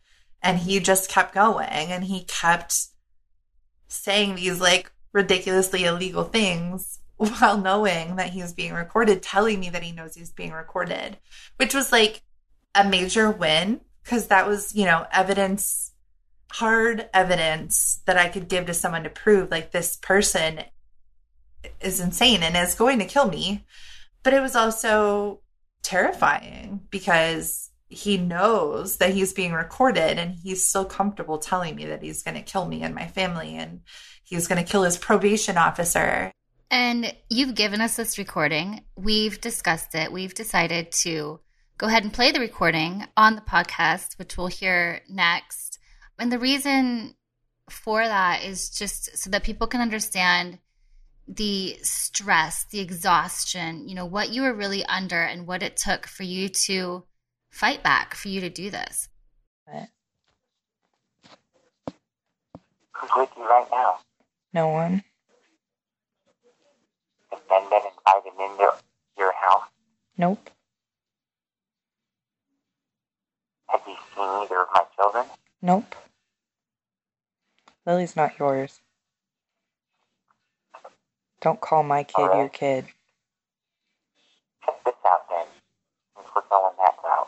And he just kept going, and he kept saying these like ridiculously illegal things while knowing that he was being recorded, telling me that he knows he's being recorded, which was like a major win, because that was, you know, evidence, hard evidence that I could give to someone to prove like this person is insane and is going to kill me. But it was also terrifying because he knows that he's being recorded, and he's still comfortable telling me that he's going to kill me and my family, and he's going to kill his probation officer. And you've given us this recording. We've discussed it. We've decided to go ahead and play the recording on the podcast, which we'll hear next. And the reason for that is just so that people can understand the stress, the exhaustion, you know, what you were really under and what it took for you to fight back, for you to do this. Who's with you right now? No one. Has Ben been invited into your house? Nope. Has he seen either of my children? Nope. Lily's not yours. Don't call my kid Alright. your kid. Check this out then, since we're going that route.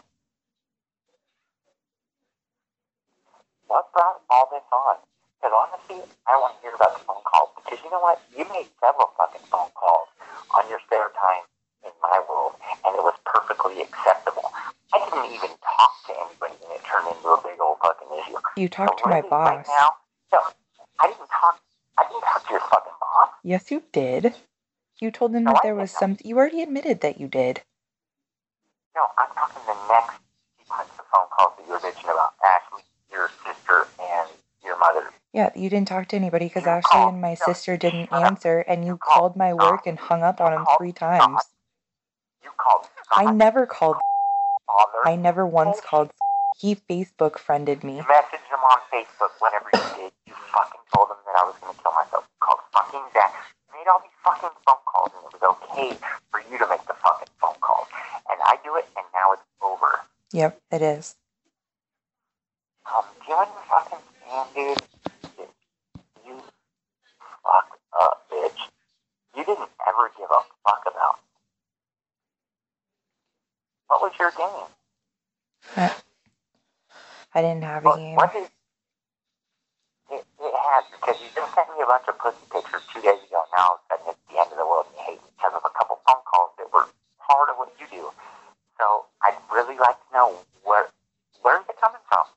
What brought all this on? Because honestly, I don't want to hear about the phone calls. Because you know what? You made several fucking phone calls on your spare time in my world, and it was perfectly acceptable. I didn't even talk to anybody, and it turned into a big old fucking issue. You talked So to my really, boss. Right now, no, I didn't talk. I didn't talk to your fucking boss. Yes, you did. You told him No, that I there did was not. some. You already admitted that you did. No, I'm talking the next sequence of phone calls that you were bitching about. Ashley, your sister, and your mother. Yeah, you didn't talk to anybody because You Ashley called- and my no, sister didn't shut up. answer, and you You called called my Scott. work and hung up on You him called three Scott. times. You called I Scott, never called. father. I never once Bullshit. called. He Facebook friended me. You messaged him on Facebook whenever you did. You fucking told him that I was going to kill myself. You called fucking Zach. You made all these fucking phone calls, and it was okay for you to make the fucking phone calls. And I do it, and now it's over. Yep, it is. Um, do you understand, dude? You fucked up, bitch. You didn't ever give a fuck about me. What was your game? I, I didn't have a What, game. what did... It, it has, because you just sent me a bunch of pussy pictures two days ago, and now all of a sudden it's the end of the world and you hate me because of a couple phone calls that were part of what you do. So I'd really like to know where, where is it coming from?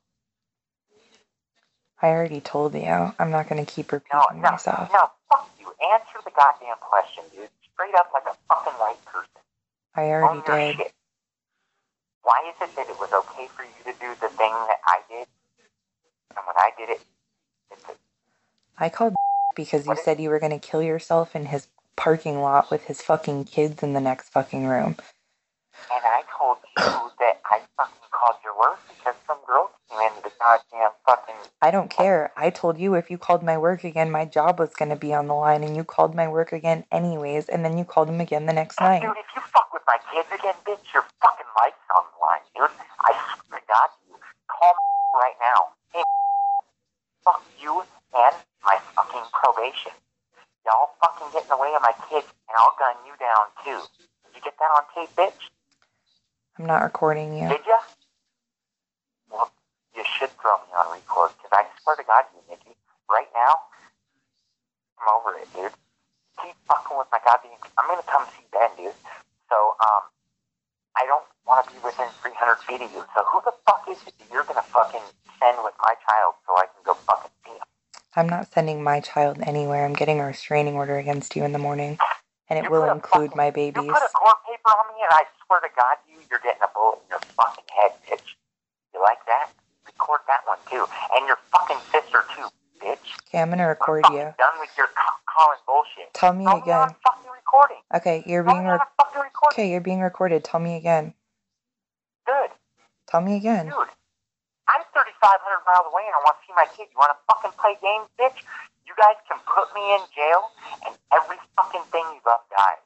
I already told you. I'm not going to keep repeating No, no, myself. no, fuck you. Answer the goddamn question, dude. Straight up like a fucking right person. I already Own your did. shit. Why is it that it was okay for you to do the thing that I did? And when I did it, it's a, I called because you What is- said you were going to kill yourself in his parking lot with his fucking kids in the next fucking room. and I told you that I fucking called your work because some girl came into the goddamn fucking... I don't care. I told you if you called my work again, my job was going to be on the line, and you called my work again anyways, and then you called him again the next night. Dude, if you fuck with my kids again, bitch, your fucking life's on the line, dude. I swear to God, you call me right now. Hey, fuck you and my fucking probation. Y'all fucking get in the way of my kids, and I'll gun you down, too. Did you get that on tape, bitch? I'm not recording you. Did ya? Well, you should throw me on record, because I swear to God, you, Nikki, right now, I'm over it, dude. Keep fucking with my goddamn... I'm gonna come see Ben, dude. So, um, I don't want to be within three hundred feet of you. So who the fuck is it that you're gonna fucking send with my child so I can go fucking see him? I'm not sending my child anywhere. I'm getting a restraining order against you in the morning, and it You will put a include fucking- my You babies. put a court paper on me, and I swear to God, you, you're getting a bullet in your fucking head, bitch. You like that? Record that one, too. And your fucking sister, too, bitch. Okay, I'm gonna record I'm you. fucking done with your ca- calling bullshit. Tell me Tell me again. on fucking recording. Okay, you're Tell being me on re- a fucking recording. okay. You're being recorded. Tell me again. Good. Tell me again. Dude, I'm thirty-five hundred miles away and I want to see my kid. You want to fucking play games, bitch? You guys can put me in jail and every fucking thing you love dies.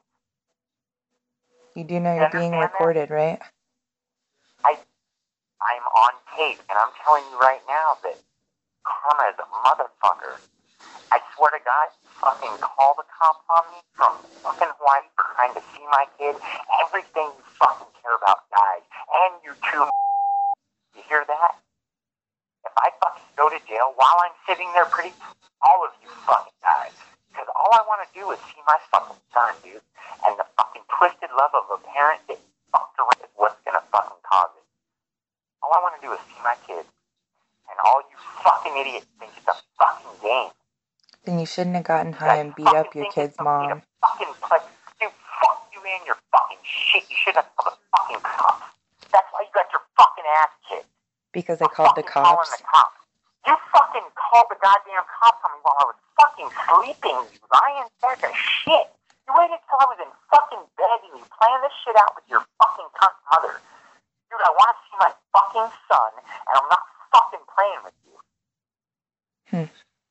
You do know You you're being understand that? recorded, right? I, I'm on Hey, and I'm telling you right now that karma is a motherfucker. I swear to God, you fucking call the cops on me from fucking Hawaii for trying to see my kid. Everything you fucking care about dies. And you too. You hear that? If I fucking go to jail while I'm sitting there pretty, all of you fucking die. Because all I want to do is see my fucking son, dude. And the fucking twisted love of a parent that fucked around is what's going to fucking cause it. All I want to do is see my kid. And all you fucking idiots think it's a fucking game. Then you shouldn't have gotten high and beat up your kid's mom. Fucking play. Dude, fuck you and your fucking shit. You shouldn't have called the fucking cops. That's why you got your fucking ass kicked. Because I called the cops? The cops. You fucking called the goddamn cops on me while I was fucking sleeping, you lying sack of shit. You waited till I was in fucking bed and you planned this shit out with your fucking cunt mother. Dude, I want to see my fucking son, and I'm not fucking playing with you. Hmm.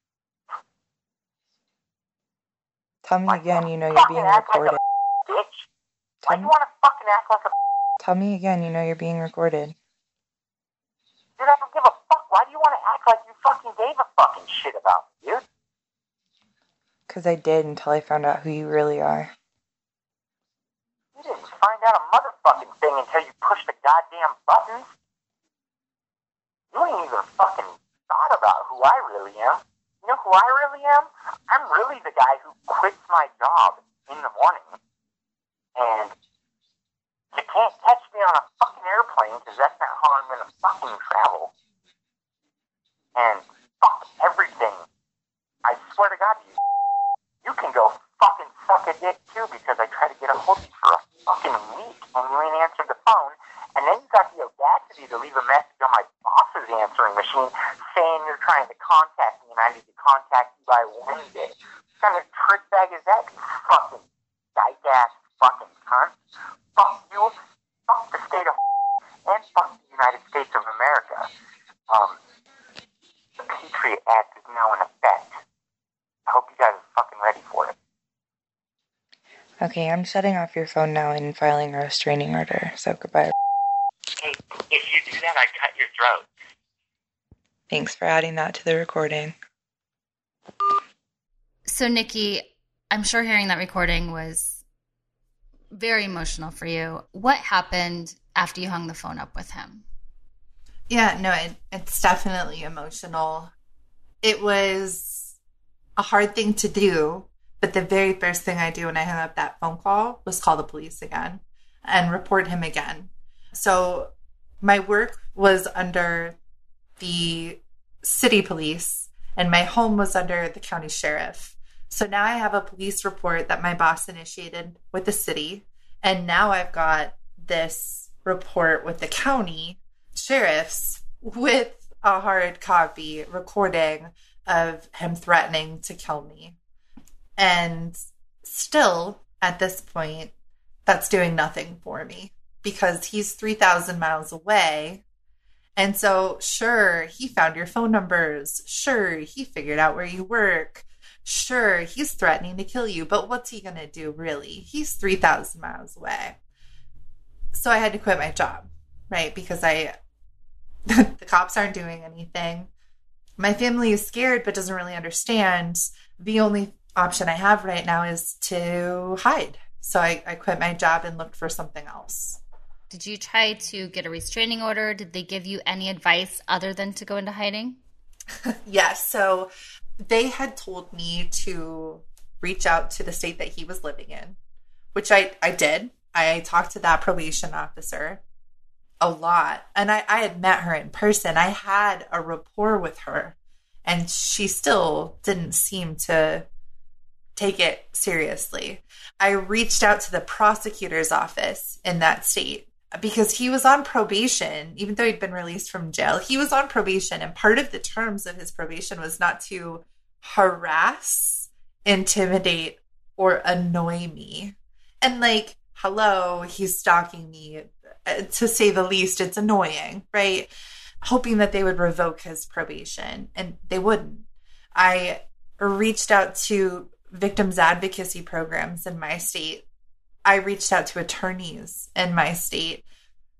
Tell me again, you know you're being recorded. Like a bitch. Why do you want to fucking act like a Tell me again, you know you're being recorded. Dude, I don't give a fuck. Why do you want to act like you fucking gave a fucking shit about me, dude? Because I did until I found out who you really are. You didn't find out a motherfucking thing until you pushed the goddamn buttons. You ain't even fucking thought about who I really am. You know who I really am? I'm really the guy who quits my job in the morning. And you can't catch me on a fucking airplane because that's not how I'm going to fucking travel. And fuck everything. I swear to God, you you can go fucking suck a dick too because I tried to get a hold of you for a fucking week and you ain't answered the phone. And then you got the audacity to leave a message on my boss's answering machine saying you're trying to contact me and I need to contact you by Wednesday. What kind of trick bag is that, you fucking dyke-ass fucking cunt? Fuck you, fuck the state of and fuck the United States of America. Um, the Patriot Act is now in effect. I hope you guys are fucking ready for it. Okay, I'm shutting off your phone now and filing a restraining order, so goodbye. Hey, if you do that, I cut your throat. Thanks for adding that to the recording. So, Nikki, I'm sure hearing that recording was very emotional for you. What happened after you hung the phone up with him? Yeah, no, it, it's definitely emotional. It was a hard thing to do, but the very first thing I do when I hung up that phone call was call the police again and report him again. So my work was under the city police and my home was under the county sheriff. So now I have a police report that my boss initiated with the city. And now I've got this report with the county sheriffs with a hard copy recording of him threatening to kill me. And still, at this point, that's doing nothing for me because he's three thousand miles away. And so, sure, he found your phone numbers. Sure, he figured out where you work. Sure, he's threatening to kill you. But what's he going to do, really? He's three thousand miles away. So I had to quit my job, right? Because I, the cops aren't doing anything. My family is scared but doesn't really understand. The only option I have right now is to hide. So I, I quit my job and looked for something else. Did you try to get a restraining order? Did they give you any advice other than to go into hiding? Yes. So they had told me to reach out to the state that he was living in, which I, I did. I talked to that probation officer a lot. And I, I had met her in person. I had a rapport with her. And she still didn't seem to take it seriously. I reached out to the prosecutor's office in that state because he was on probation, even though he'd been released from jail. He was on probation, and part of the terms of his probation was not to harass, intimidate, or annoy me. And like, hello, he's stalking me. To say the least, it's annoying, right? Hoping that they would revoke his probation, and they wouldn't. I reached out to victims advocacy programs in my state. I reached out to attorneys in my state.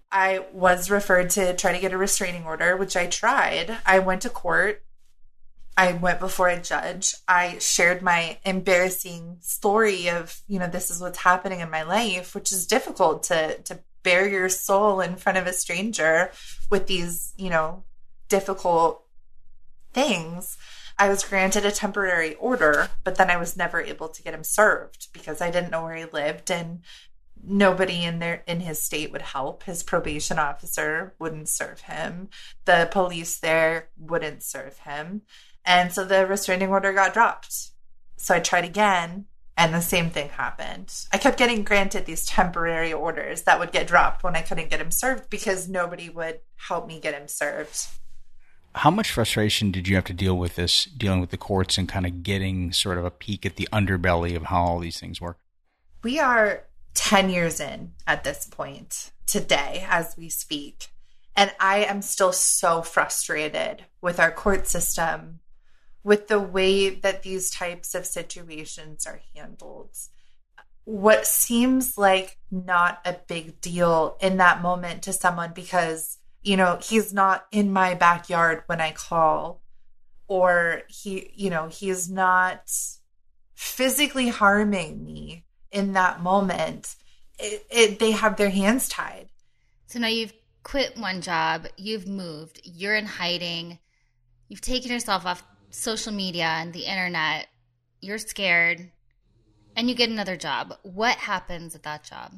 I was referred to try to get a restraining order, which I tried. I went to court. I went before a judge. I shared my embarrassing story of, you know, this is what's happening in my life, which is difficult to, to bare your soul in front of a stranger with these, you know, difficult things. I was granted a temporary order, but then I was never able to get him served because I didn't know where he lived, and nobody in there in his state would help. His probation officer wouldn't serve him. The police there wouldn't serve him. And so the restraining order got dropped. So I tried again, and the same thing happened. I kept getting granted these temporary orders that would get dropped when I couldn't get him served because nobody would help me get him served. How much frustration did you have to deal with this, dealing with the courts and kind of getting sort of a peek at the underbelly of how all these things work? We are ten years in at this point today as we speak. And I am still so frustrated with our court system, with the way that these types of situations are handled. What seems like not a big deal in that moment to someone because, you know, he's not in my backyard when I call, or he, you know, he's not physically harming me in that moment. It, it, they have their hands tied. So now you've quit one job, you've moved, you're in hiding, you've taken yourself off social media and the internet, you're scared, and you get another job. What happens at that job?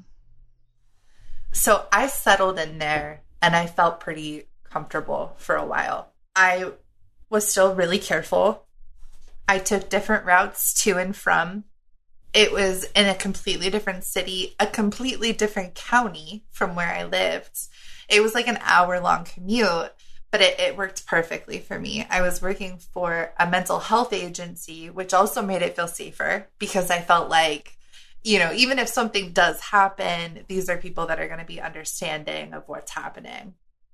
So I settled in there and I felt pretty comfortable for a while. I was still really careful. I took different routes to and from. It was in a completely different city, a completely different county from where I lived. It was like an hour-long commute, but it, it worked perfectly for me. I was working for a mental health agency, which also made it feel safer because I felt like, you know, even if something does happen, these are people that are going to be understanding of what's happening.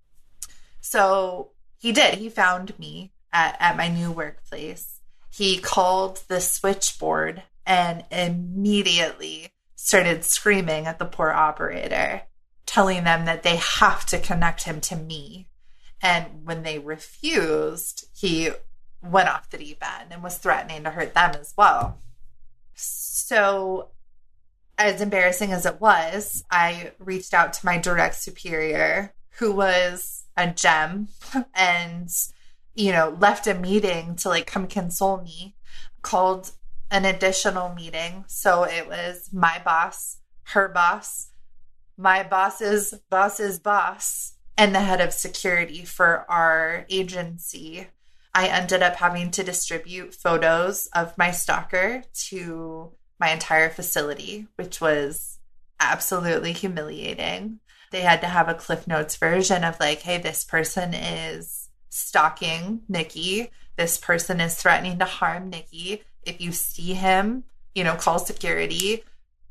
So he did. He found me at, at my new workplace. He called the switchboard and immediately started screaming at the poor operator, telling them that they have to connect him to me. And when they refused, he went off the deep end and was threatening to hurt them as well. So as embarrassing as it was, I reached out to my direct superior, who was a gem, and, you know, left a meeting to like come console me, called an additional meeting. So it was my boss, her boss, my boss's boss's boss, and the head of security for our agency. I ended up having to distribute photos of my stalker to my entire facility, which was absolutely humiliating. They had to have a Cliff Notes version of like, hey, this person is stalking Nikki. This person is threatening to harm Nikki. If you see him, you know, call security,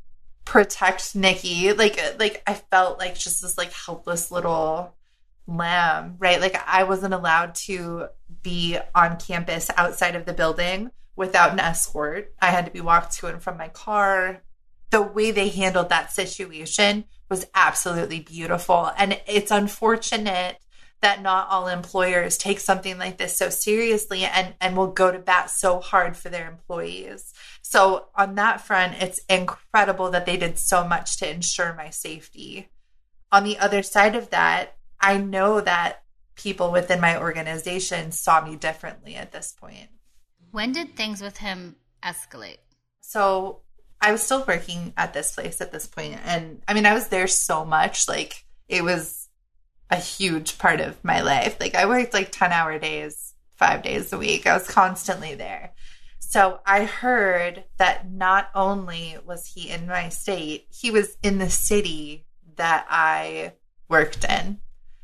protect Nikki. Like, like I felt like just this like helpless little lamb, right? Like I wasn't allowed to be on campus outside of the building without an escort. I had to be walked to and from my car. The way they handled that situation was absolutely beautiful. And it's unfortunate that not all employers take something like this so seriously and, and will go to bat so hard for their employees. So on that front, it's incredible that they did so much to ensure my safety. On the other side of that, I know that people within my organization saw me differently at this point. When did things with him escalate? So I was still working at this place at this point. And I mean, I was there so much. Like, it was a huge part of my life. Like, I worked like ten hour days, five days a week. I was constantly there. So I heard that not only was he in my state, he was in the city that I worked in.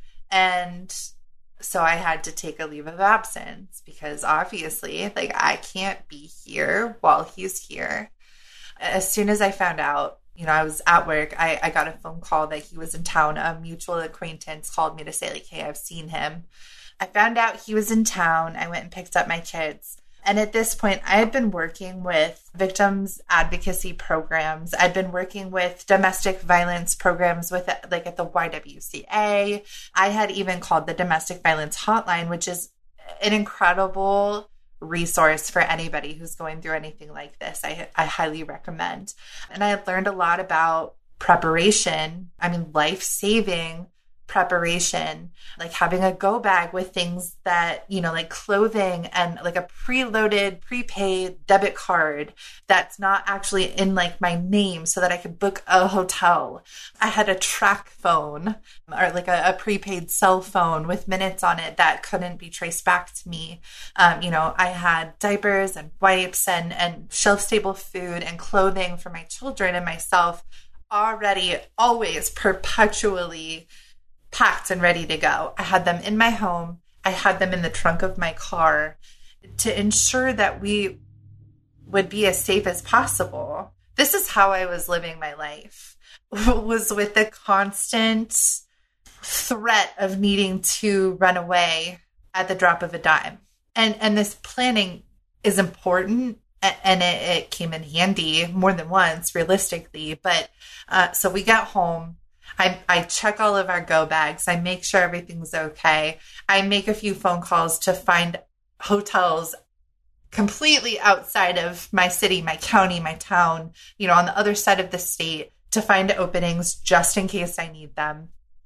And so I had to take a leave of absence because obviously, like, I can't be here while he's here. As soon as I found out, you know, I was at work, I, I got a phone call that he was in town. A mutual acquaintance called me to say, like, hey, I've seen him. I found out he was in town. I went and picked up my kids. And at this point, I had been working with victims advocacy programs. I'd been working with domestic violence programs with like at the Y W C A. I had even called the domestic violence hotline, which is an incredible resource for anybody who's going through anything like this. I, I highly recommend. And I had learned a lot about preparation. I mean, life-saving preparation, like having a go bag with things that, you know, like clothing and like a preloaded, prepaid debit card that's not actually in like my name so that I could book a hotel. I had a track phone or like a, a prepaid cell phone with minutes on it that couldn't be traced back to me. Um, you know, I had diapers and wipes and, and shelf-stable food and clothing for my children and myself already, always, perpetually packed and ready to go. I had them in my home. I had them in the trunk of my car to ensure that we would be as safe as possible. This is how I was living my life, was with the constant threat of needing to run away at the drop of a dime. And and this planning is important, and it, it came in handy more than once, realistically. But uh, so we got home. I, I check all of our go bags. I make sure everything's okay. I make a few phone calls to find hotels completely outside of my city, my county, my town, you know, on the other side of the state to find openings just in case I need them.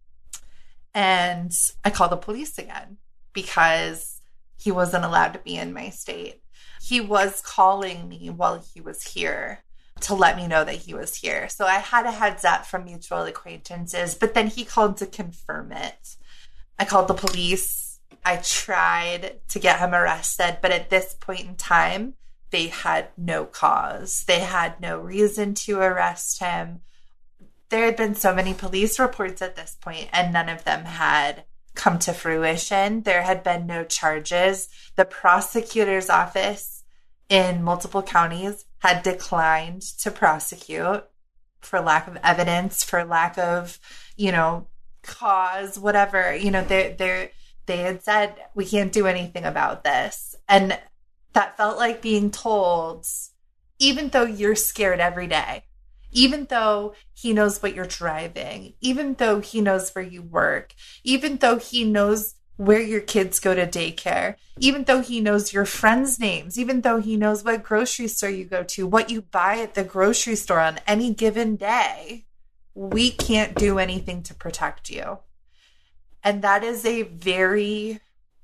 And I call the police again because he wasn't allowed to be in my state. He was calling me while he was here to let me know that he was here. So I had a heads up from mutual acquaintances, but then he called to confirm it. I called the police. I tried to get him arrested, but at this point in time, they had no cause. They had no reason to arrest him. There had been so many police reports at this point, and none of them had come to fruition. There had been no charges. The prosecutor's office in multiple counties had declined to prosecute for lack of evidence, for lack of, you know, cause, whatever. You know, they they they had said, we can't do anything about this. And that felt like being told, even though you're scared every day, even though he knows what you're driving, even though he knows where you work, even though he knows where your kids go to daycare, even though he knows your friends' names, even though he knows what grocery store you go to, what you buy at the grocery store on any given day, we can't do anything to protect you. And that is a very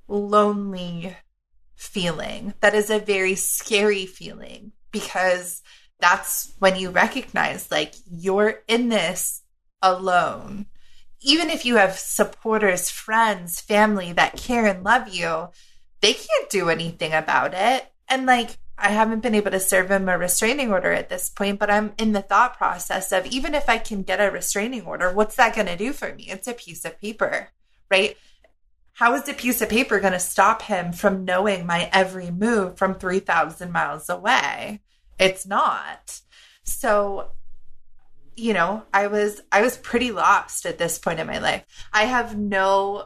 lonely feeling. That is a very scary feeling, because that's when you recognize, like, you're in this alone. Even if you have supporters, friends, family that care and love you, they can't do anything about it. And like, I haven't been able to serve him a restraining order at this point, but I'm in the thought process of, even if I can get a restraining order, what's that going to do for me? It's a piece of paper, right? How is a piece of paper going to stop him from knowing my every move from three thousand miles away? It's not. So, you know, I was I was pretty lost at this point in my life. I have no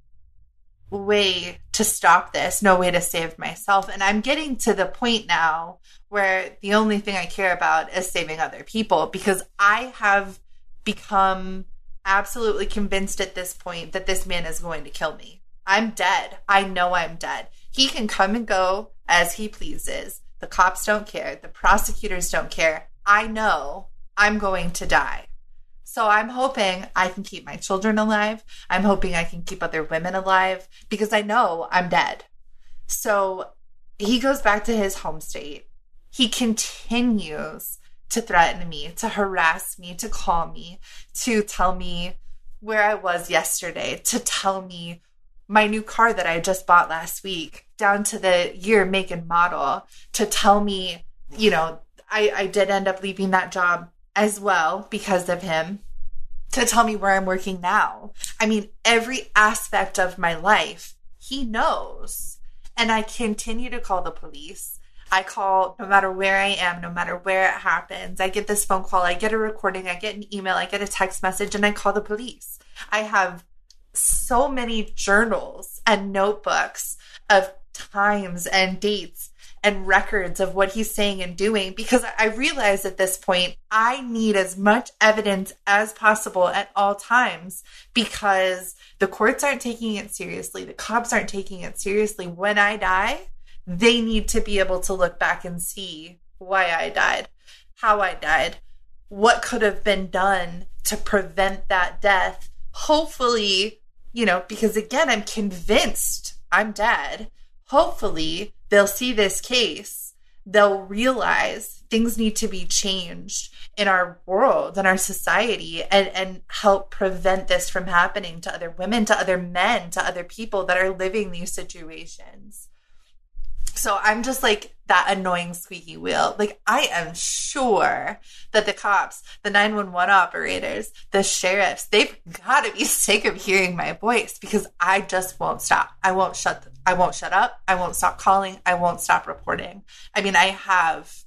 way to stop this, no way to save myself. And I'm getting to the point now where the only thing I care about is saving other people, because I have become absolutely convinced at this point that this man is going to kill me. I'm dead. I know I'm dead. He can come and go as he pleases. The cops don't care. The prosecutors don't care. I know I'm going to die. So I'm hoping I can keep my children alive. I'm hoping I can keep other women alive, because I know I'm dead. So he goes back to his home state. He continues to threaten me, to harass me, to call me, to tell me where I was yesterday, to tell me my new car that I just bought last week, down to the year, make, and model, to tell me, you know, I, I did end up leaving that job as well because of him, to tell me where I'm working now. I mean, every aspect of my life, he knows. And I continue to call the police. I call no matter where I am, no matter where it happens. I get this phone call, I get a recording, I get an email, I get a text message, and I call the police. I have so many journals and notebooks of times and dates and records of what he's saying and doing, because I realize at this point, I need as much evidence as possible at all times, because the courts aren't taking it seriously. The cops aren't taking it seriously. When I die, they need to be able to look back and see why I died, how I died, what could have been done to prevent that death. Hopefully, you know, because again, I'm convinced I'm dead. Hopefully, they'll see this case. They'll realize things need to be changed in our world, in our society, and, and help prevent this from happening to other women, to other men, to other people that are living these situations. So I'm just like that annoying squeaky wheel. Like, I am sure that the cops, the nine one one operators, the sheriffs, they've got to be sick of hearing my voice, because I just won't stop. I won't shut. The, I won't shut up. I won't stop calling. I won't stop reporting. I mean, I have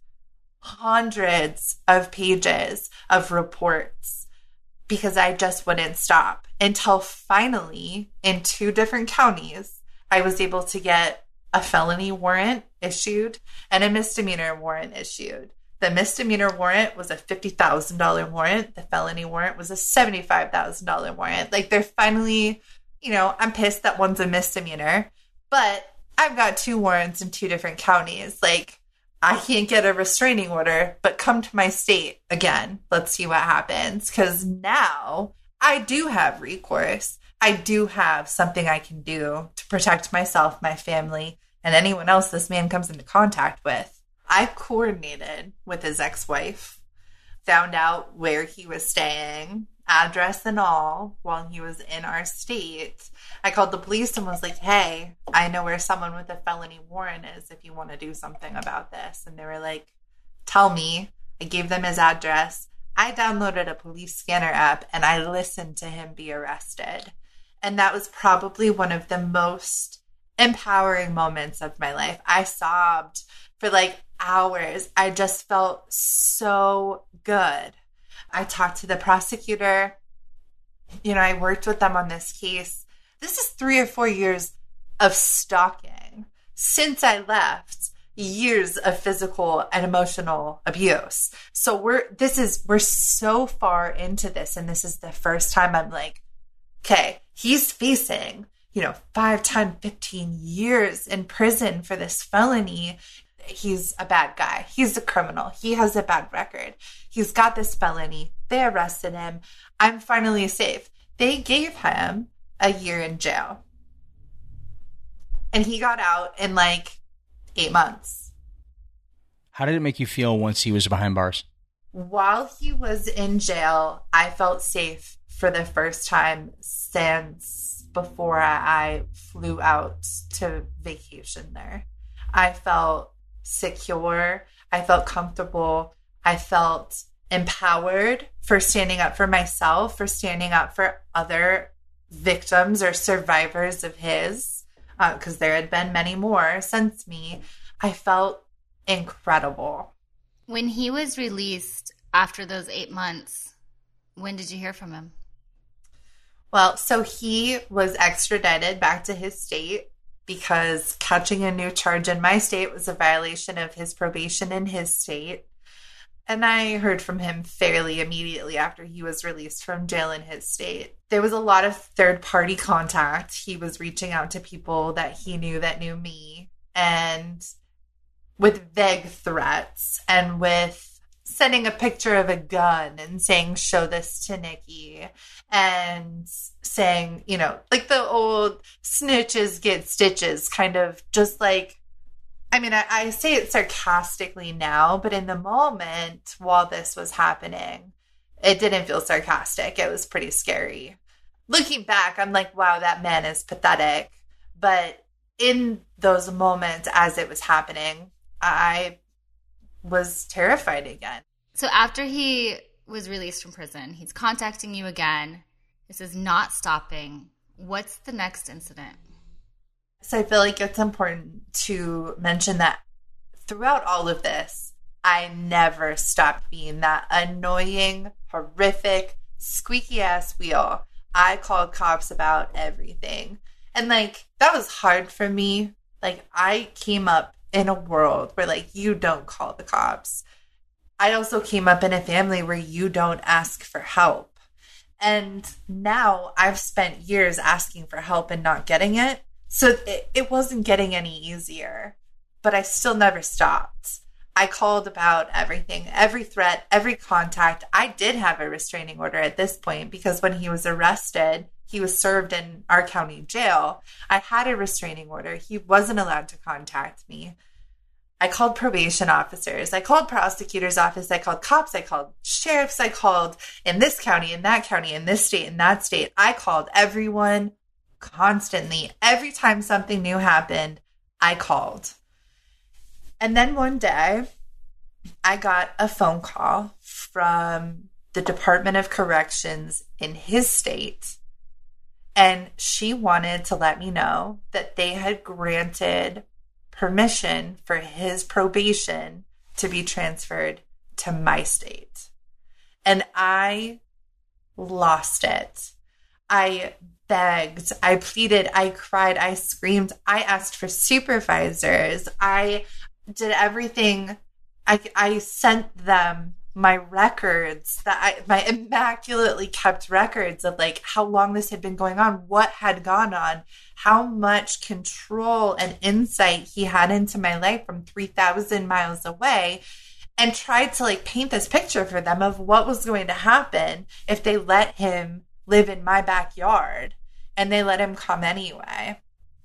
hundreds of pages of reports because I just wouldn't stop, until finally, in two different counties, I was able to get a felony warrant issued and a misdemeanor warrant issued. The misdemeanor warrant was a fifty thousand dollars warrant. The felony warrant was a seventy-five thousand dollars warrant. Like, they're finally, you know, I'm pissed that one's a misdemeanor, but I've got two warrants in two different counties. Like, I can't get a restraining order, but come to my state again. Let's see what happens. Because now I do have recourse. I do have something I can do to protect myself, my family, and anyone else this man comes into contact with. I coordinated with his ex-wife, found out where he was staying, address and all, while he was in our state. I called the police and was like, hey, I know where someone with a felony warrant is if you want to do something about this. And they were like, tell me. I gave them his address. I downloaded a police scanner app and I listened to him be arrested. And that was probably one of the most empowering moments of my life. I sobbed for like hours. I just felt so good. I talked to the prosecutor. You know, I worked with them on this case. This is three or four years of stalking. Since I left, years of physical and emotional abuse. So we're, this is, we're so far into this. And this is the first time I'm like, okay, he's facing, you know, five, ten, fifteen years in prison for this felony. He's a bad guy. He's a criminal. He has a bad record. He's got this felony. They arrested him. I'm finally safe. They gave him a year in jail. And he got out in like eight months. How did it make you feel once he was behind bars? While he was in jail, I felt safe for the first time since before I flew out to vacation there. I felt secure. I felt comfortable. I felt empowered for standing up for myself, for standing up for other victims or survivors of his, because uh, there had been many more since me. I felt incredible. When he was released after those eight months, when did you hear from him? Well, so he was extradited back to his state because catching a new charge in my state was a violation of his probation in his state. And I heard from him fairly immediately after he was released from jail in his state. There was a lot of third-party contact. He was reaching out to people that he knew that knew me, and with vague threats and with sending a picture of a gun and saying, show this to Nikki, and saying, you know, like the old snitches get stitches, kind of just like, I mean, I, I say it sarcastically now, but in the moment while this was happening, it didn't feel sarcastic. It was pretty scary. Looking back, I'm like, wow, that man is pathetic. But in those moments as it was happening, I was terrified again. So after he was released from prison, he's contacting you again. This is not stopping. What's the next incident? So I feel like it's important to mention that throughout all of this, I never stopped being that annoying, horrific, squeaky ass wheel. I called cops about everything. And like, that was hard for me. Like, I came up in a world where, like, you don't call the cops. I also came up in a family where you don't ask for help. And now I've spent years asking for help and not getting it. So it, it wasn't getting any easier, but I still never stopped. I called about everything, every threat, every contact. I did have a restraining order at this point because when he was arrested, he was served in our county jail. I had a restraining order. He wasn't allowed to contact me. I called probation officers. I called prosecutor's office. I called cops. I called sheriffs. I called in this county, in that county, in this state, in that state. I called everyone constantly. Every time something new happened, I called. And then one day, I got a phone call from the Department of Corrections in his state. And she wanted to let me know that they had granted permission for his probation to be transferred to my state. And I lost it. I begged, I pleaded, I cried, I screamed, I asked for supervisors. I did everything. I, I sent them my records, that I, my immaculately kept records of like how long this had been going on, what had gone on, how much control and insight he had into my life from three thousand miles away, and tried to like paint this picture for them of what was going to happen if they let him live in my backyard, and they let him come anyway.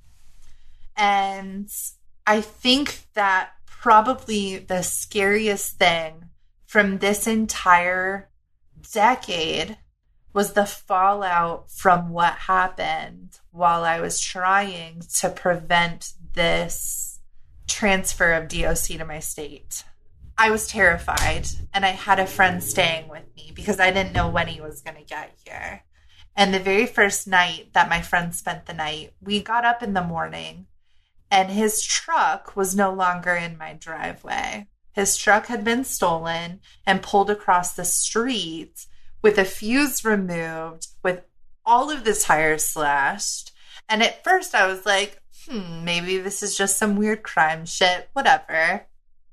And I think that probably the scariest thing from this entire decade was the fallout from what happened while I was trying to prevent this transfer of D O C to my state. I was terrified, and I had a friend staying with me because I didn't know when he was going to get here. And the very first night that my friend spent the night, we got up in the morning, and his truck was no longer in my driveway. His truck had been stolen and pulled across the street with a fuse removed, with all of the tires slashed. And at first I was like, hmm, maybe this is just some weird crime shit, whatever.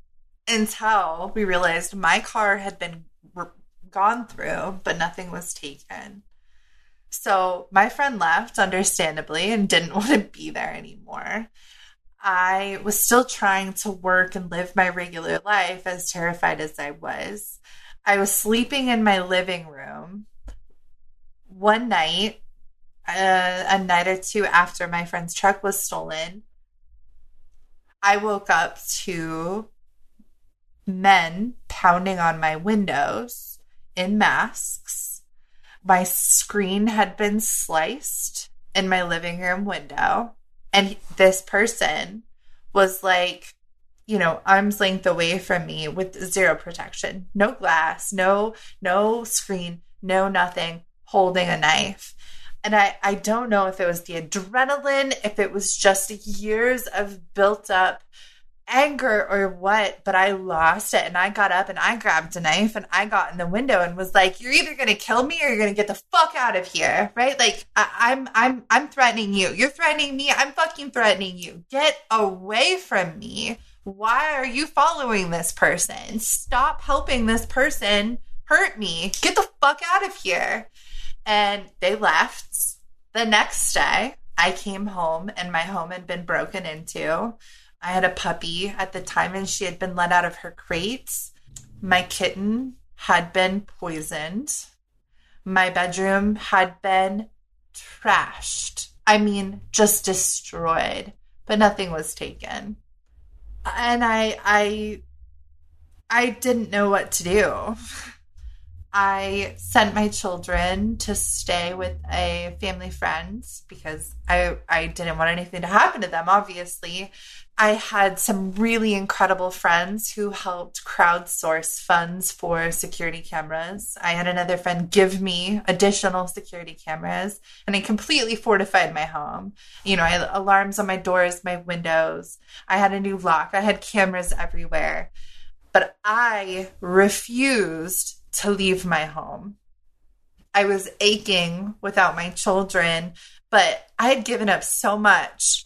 Until we realized my car had been re- gone through, but nothing was taken. So my friend left, understandably, and didn't want to be there anymore. I was still trying to work and live my regular life, as terrified as I was. I was sleeping in my living room one night, uh, a night or two after my friend's truck was stolen. I woke up to men pounding on my windows in masks. My screen had been sliced in my living room window. And this person was like, you know, arm's length away from me with zero protection, no glass, no, no screen, no nothing, holding a knife. And I, I don't know if it was the adrenaline, if it was just years of built up anger or what, but I lost it. And I got up and I grabbed a knife and I got in the window and was like, you're either going to kill me or you're going to get the fuck out of here. Right? Like I, I'm, I'm, I'm threatening you. You're threatening me. I'm fucking threatening you. Get away from me. Why are you following this person? Stop helping this person hurt me. Get the fuck out of here. And they left. The next day I came home and my home had been broken into. I had a puppy at the time and she had been let out of her crate. My kitten had been poisoned. My bedroom had been trashed. I mean, just destroyed, but nothing was taken. And I, I, I didn't know what to do. I sent my children to stay with a family friend because I, I didn't want anything to happen to them, obviously. I had some really incredible friends who helped crowdsource funds for security cameras. I had another friend give me additional security cameras, and I completely fortified my home. You know, I had alarms on my doors, my windows. I had a new lock. I had cameras everywhere. But I refused to leave my home. I was aching without my children, but I had given up so much.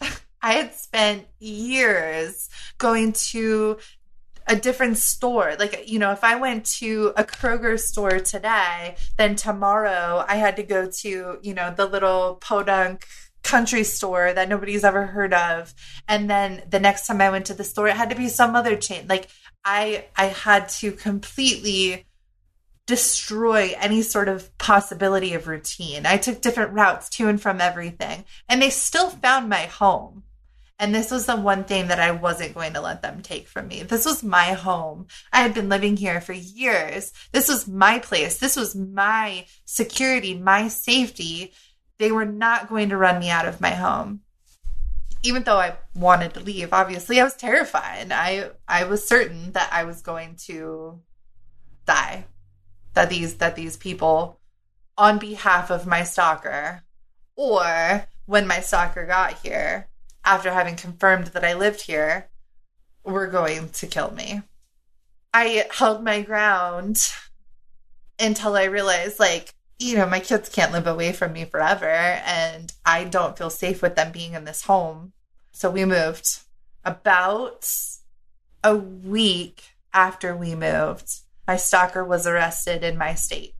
I had spent years going to a different store. Like, you know, if I went to a Kroger store today, then tomorrow I had to go to, you know, the little podunk country store that nobody's ever heard of. And then the next time I went to the store, it had to be some other chain. Like I, I had to completely destroy any sort of possibility of routine. I took different routes to and from everything, and they still found my home. And this was the one thing that I wasn't going to let them take from me. This was my home. I had been living here for years. This was my place. This was my security, my safety. They were not going to run me out of my home. Even though I wanted to leave, obviously, I was terrified. I I was certain that I was going to die. That these that these people, on behalf of my stalker, or when my stalker got here, after having confirmed that I lived here, were going to kill me. I held my ground until I realized, like, you know, my kids can't live away from me forever, and I don't feel safe with them being in this home. So we moved. About a week after we moved, my stalker was arrested in my state.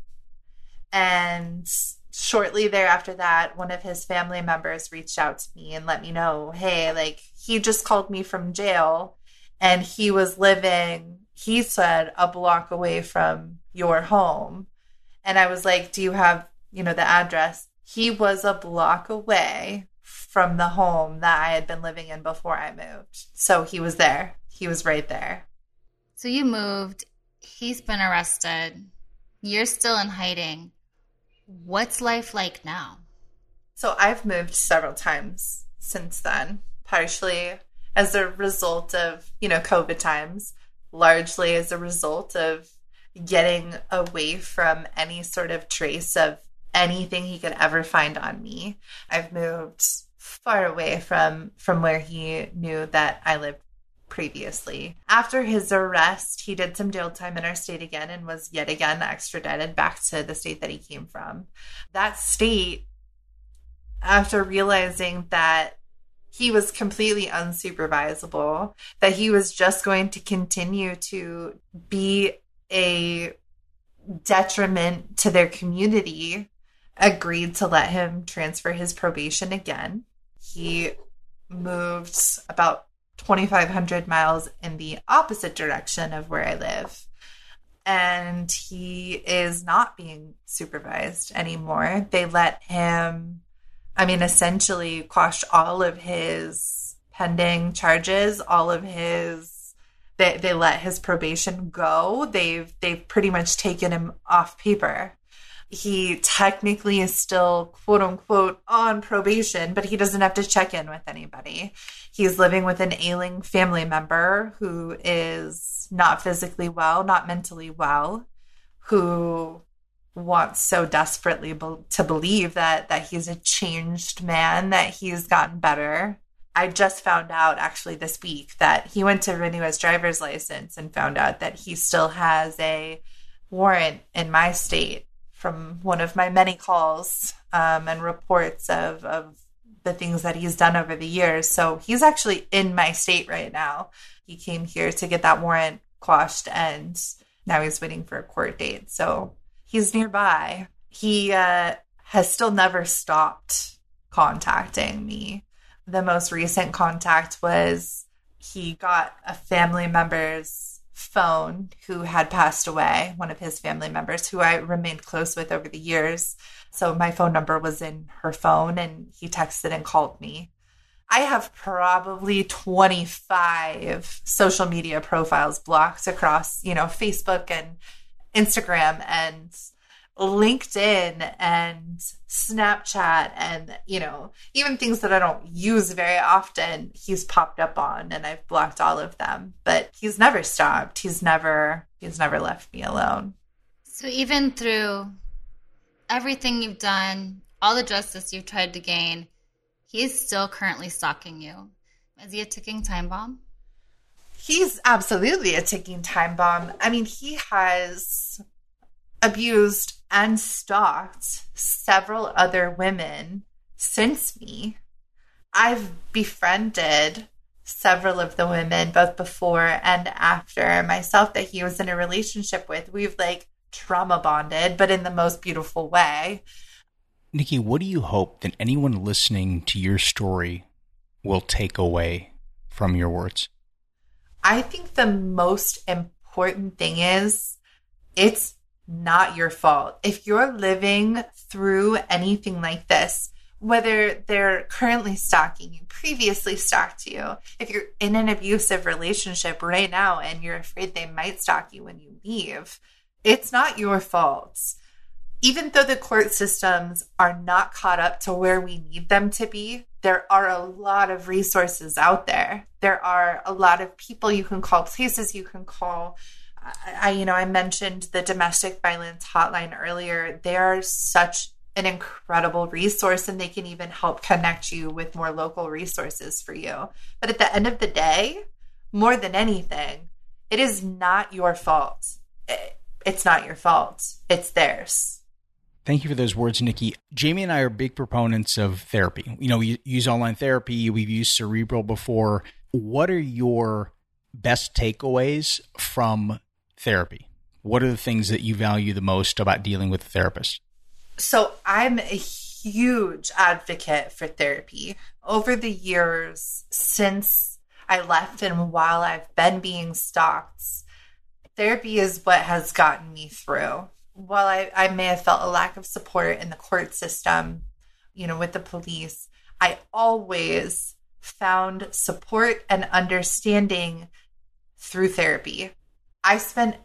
And shortly thereafter that, one of his family members reached out to me and let me know, hey, like, he just called me from jail, and he was living, he said, a block away from your home. And I was like, do you have, you know, the address? He was a block away from the home that I had been living in before I moved. So he was there. He was right there. So you moved. He's been arrested. You're still in hiding. What's life like now? So I've moved several times since then, partially as a result of, you know, COVID times, largely as a result of getting away from any sort of trace of anything he could ever find on me. I've moved far away from from where he knew that I lived previously. After his arrest, he did some jail time in our state again and was yet again extradited back to the state that he came from. That state, after realizing that he was completely unsupervisable, that he was just going to continue to be a detriment to their community, agreed to let him transfer his probation again. He moved about twenty-five hundred miles in the opposite direction of where I live. And he is not being supervised anymore. They let him, I mean, essentially quash all of his pending charges, all of his They they let his probation go. They've they've pretty much taken him off paper. He technically is still, quote unquote, on probation, but he doesn't have to check in with anybody. He's living with an ailing family member who is not physically well, not mentally well, who wants so desperately be- to believe that that he's a changed man, that he's gotten better. I just found out actually this week that he went to renew his driver's license and found out that he still has a warrant in my state from one of my many calls um, and reports of, of the things that he's done over the years. So he's actually in my state right now. He came here to get that warrant quashed, and now he's waiting for a court date. So he's nearby. He uh, has still never stopped contacting me. The most recent contact was he got a family member's phone who had passed away, one of his family members who I remained close with over the years. So my phone number was in her phone, and he texted and called me. I have probably twenty-five social media profiles blocked across, you know, Facebook and Instagram and LinkedIn and Snapchat, and, you know, even things that I don't use very often, he's popped up on, and I've blocked all of them. But he's never stopped. He's never, he's never left me alone. So even through everything you've done, all the justice you've tried to gain, he is still currently stalking you. Is he a ticking time bomb? He's absolutely a ticking time bomb. I mean, he has abused and stalked several other women since me. I've befriended several of the women, both before and after myself, that he was in a relationship with. We've like trauma bonded, but in the most beautiful way. Nikki, what do you hope that anyone listening to your story will take away from your words? I think the most important thing is it's not your fault. If you're living through anything like this, whether they're currently stalking you, previously stalked you, if you're in an abusive relationship right now and you're afraid they might stalk you when you leave, it's not your fault. Even though the court systems are not caught up to where we need them to be, there are a lot of resources out there. There are a lot of people you can call, places you can call. I, you know, I mentioned the domestic violence hotline earlier. They are such an incredible resource, and they can even help connect you with more local resources for you. But at the end of the day, more than anything, it is not your fault. It's not your fault. It's theirs. Thank you for those words, Nikki. Jamie and I are big proponents of therapy. You know, we use online therapy. We've used Cerebral before. What are your best takeaways from therapy? What are the things that you value the most about dealing with a therapist? So I'm a huge advocate for therapy. Over the years since I left and while I've been being stalked, therapy is what has gotten me through. While I, I may have felt a lack of support in the court system, you know, with the police, I always found support and understanding through therapy. I spent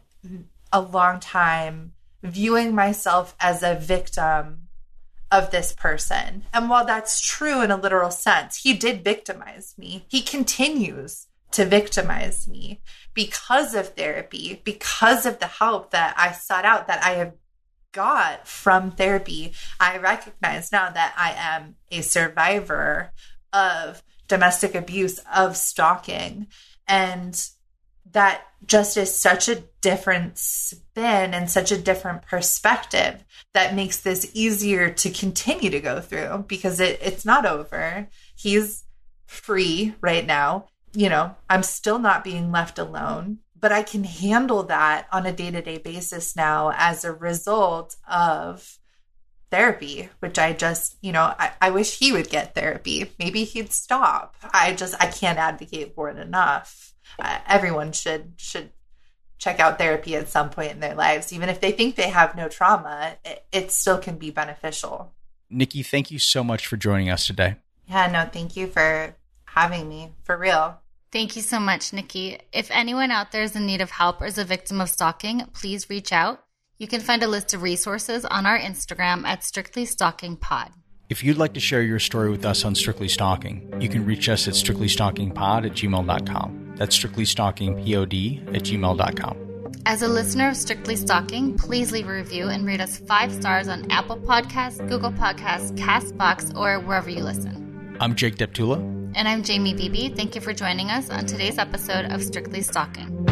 a long time viewing myself as a victim of this person. And while that's true in a literal sense, he did victimize me. He continues to victimize me. Because of therapy, because of the help that I sought out, that I have got from therapy, I recognize now that I am a survivor of domestic abuse, of stalking, and that just is such a different spin and such a different perspective that makes this easier to continue to go through, because it, it's not over. He's free right now. You know, I'm still not being left alone, but I can handle that on a day-to-day basis now as a result of therapy, which I just, you know, I, I wish he would get therapy. Maybe he'd stop. I just, I can't advocate for it enough. Uh, everyone should, should check out therapy at some point in their lives. Even if they think they have no trauma, it, it still can be beneficial. Nikki, thank you so much for joining us today. Yeah, no, thank you for having me, for real. Thank you so much, Nikki. If anyone out there is in need of help or is a victim of stalking, please reach out. You can find a list of resources on our Instagram at Strictly Stalking Pod. If you'd like to share your story with us on Strictly Stalking, you can reach us at strictly stalking pod at gmail dot com. That's strictly stalking pod at gmail dot com. As a listener of Strictly Stalking, please leave a review and rate us five stars on Apple Podcasts, Google Podcasts, CastBox, or wherever you listen. I'm Jake Deptula. And I'm Jamie Beebe. Thank you for joining us on today's episode of Strictly Stalking.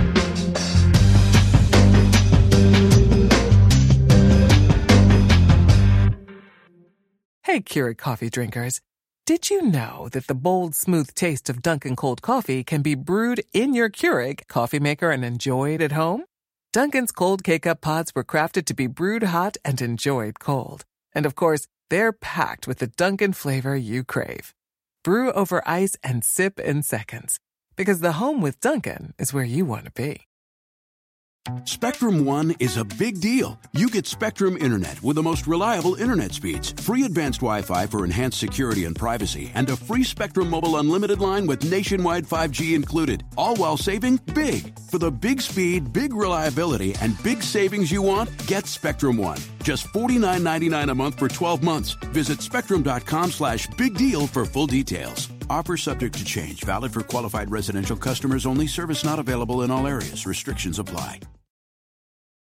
Hey, Keurig coffee drinkers. Did you know that the bold, smooth taste of Dunkin' cold coffee can be brewed in your Keurig coffee maker and enjoyed at home? Dunkin's cold K-Cup pods were crafted to be brewed hot and enjoyed cold. And of course, they're packed with the Dunkin' flavor you crave. Brew over ice and sip in seconds. Because the home with Dunkin' is where you want to be. Spectrum One is a big deal. You get Spectrum Internet with the most reliable internet speeds, free advanced Wi-Fi for enhanced security and privacy, and a free Spectrum Mobile unlimited line with nationwide five G included, all while saving big. For the big speed, big reliability, and big savings you want, get Spectrum One. Just forty-nine ninety-nine a month for twelve months. Visit spectrum.com slash big deal for full details. Offer subject to change. Valid for qualified residential customers only. Service not available in all areas. Restrictions apply.